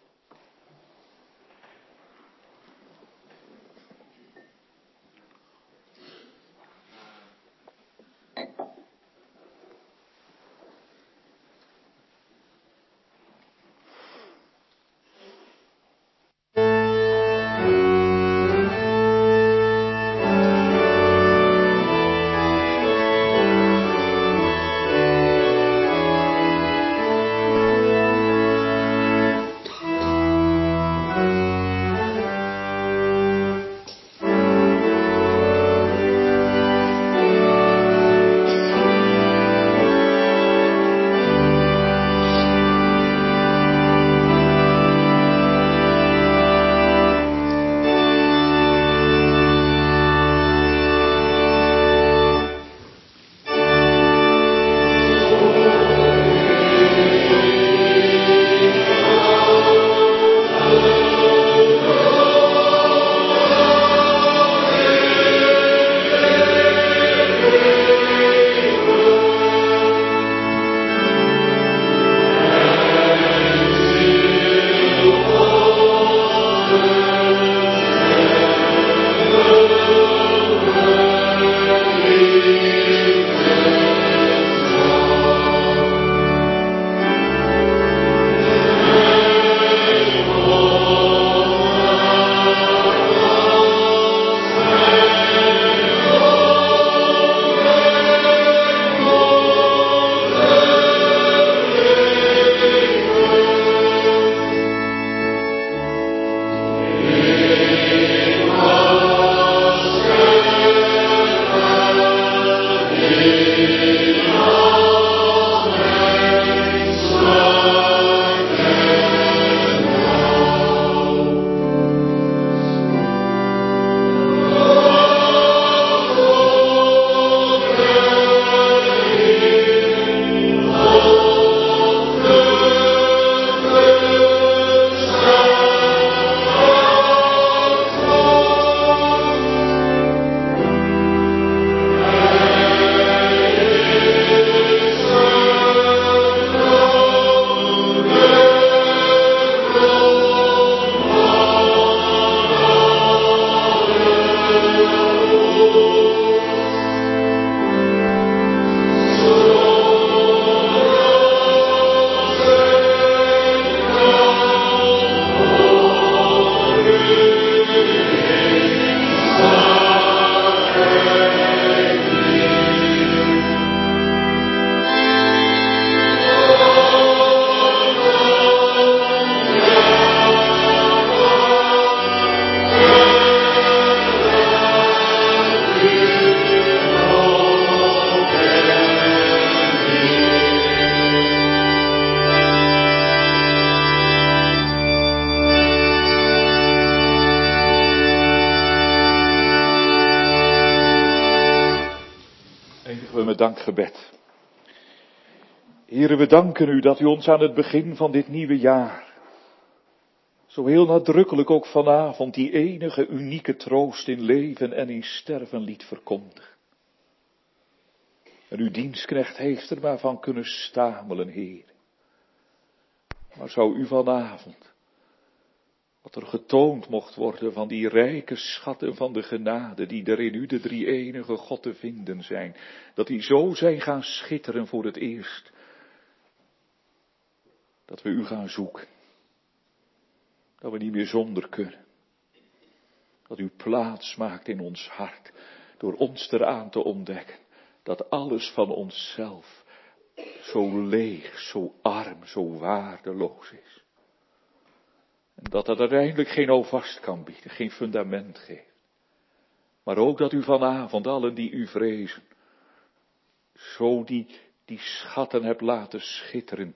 Dankgebed. Heere, we danken u dat u ons aan het begin van dit nieuwe jaar zo heel nadrukkelijk ook vanavond die enige unieke troost in leven en in sterven liet verkondigen. En uw dienstknecht heeft er maar van kunnen stamelen, Heer. Maar zou u vanavond, Dat er getoond mocht worden van die rijke schatten van de genade, die er in u de drie-enige God te vinden zijn. Dat die zo zijn gaan schitteren voor het eerst. Dat we u gaan zoeken. Dat we niet meer zonder kunnen. Dat u plaats maakt in ons hart, door ons eraan te ontdekken, dat alles van onszelf zo leeg, zo arm, zo waardeloos is. En dat dat uiteindelijk geen houvast kan bieden, geen fundament geeft. Maar ook dat u vanavond allen die u vrezen, zo die schatten hebt laten schitteren,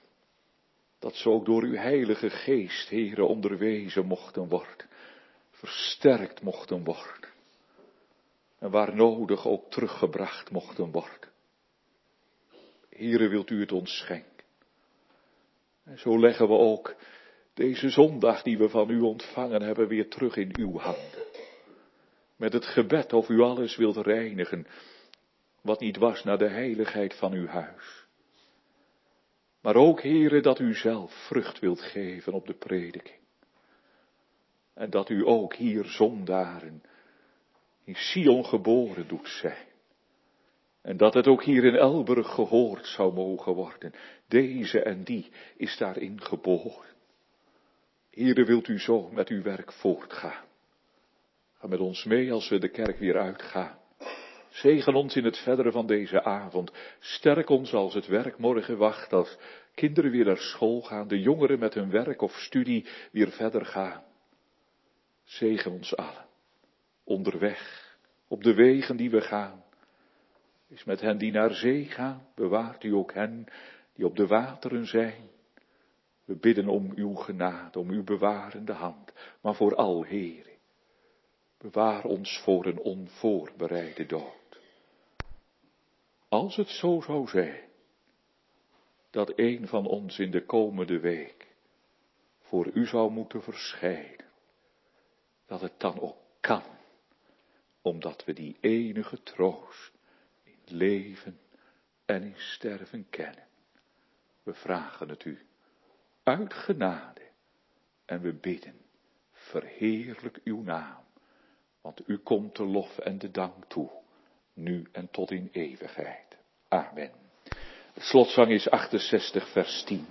dat ze ook door uw heilige geest, Heere, onderwezen mochten worden, versterkt mochten worden. En waar nodig ook teruggebracht mochten worden. Heere, wilt u het ons schenken. En zo leggen we ook deze zondag die we van u ontvangen hebben weer terug in uw handen. Met het gebed of u alles wilt reinigen, wat niet was naar de heiligheid van uw huis. Maar ook, Heere, dat u zelf vrucht wilt geven op de prediking. En dat u ook hier zondaren in Sion geboren doet zijn. En dat het ook hier in Elburg gehoord zou mogen worden. Deze en die is daarin geboren. Heere, wilt u zo met uw werk voortgaan. Ga met ons mee als we de kerk weer uitgaan. Zegen ons in het verdere van deze avond. Sterk ons als het werk morgen wacht, als kinderen weer naar school gaan, de jongeren met hun werk of studie weer verder gaan. Zegen ons allen. Onderweg, op de wegen die we gaan. Is met hen die naar zee gaan, bewaart u ook hen die op de wateren zijn. We bidden om uw genade, om uw bewarende hand, maar vooral, Heere, bewaar ons voor een onvoorbereide dood. Als het zo zou zijn, dat een van ons in de komende week voor u zou moeten verschijnen, dat het dan ook kan, omdat we die enige troost in leven en in sterven kennen. We vragen het u uit genade en we bidden, verheerlijk uw naam, want u komt de lof en de dank toe, nu en tot in eeuwigheid. Amen. De slotzang is 68 vers 10.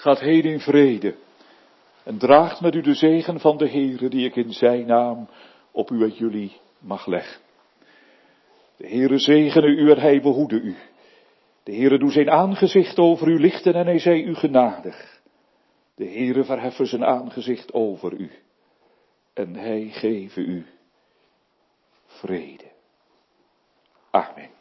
Gaat heen in vrede en draagt met u de zegen van de Heere die ik in zijn naam op u en jullie mag leggen. De Heere zegene u en hij behoede u. De Heere doe zijn aangezicht over u lichten en hij zij u genadig. De Heere verheffen zijn aangezicht over u en hij geven u vrede. Amen.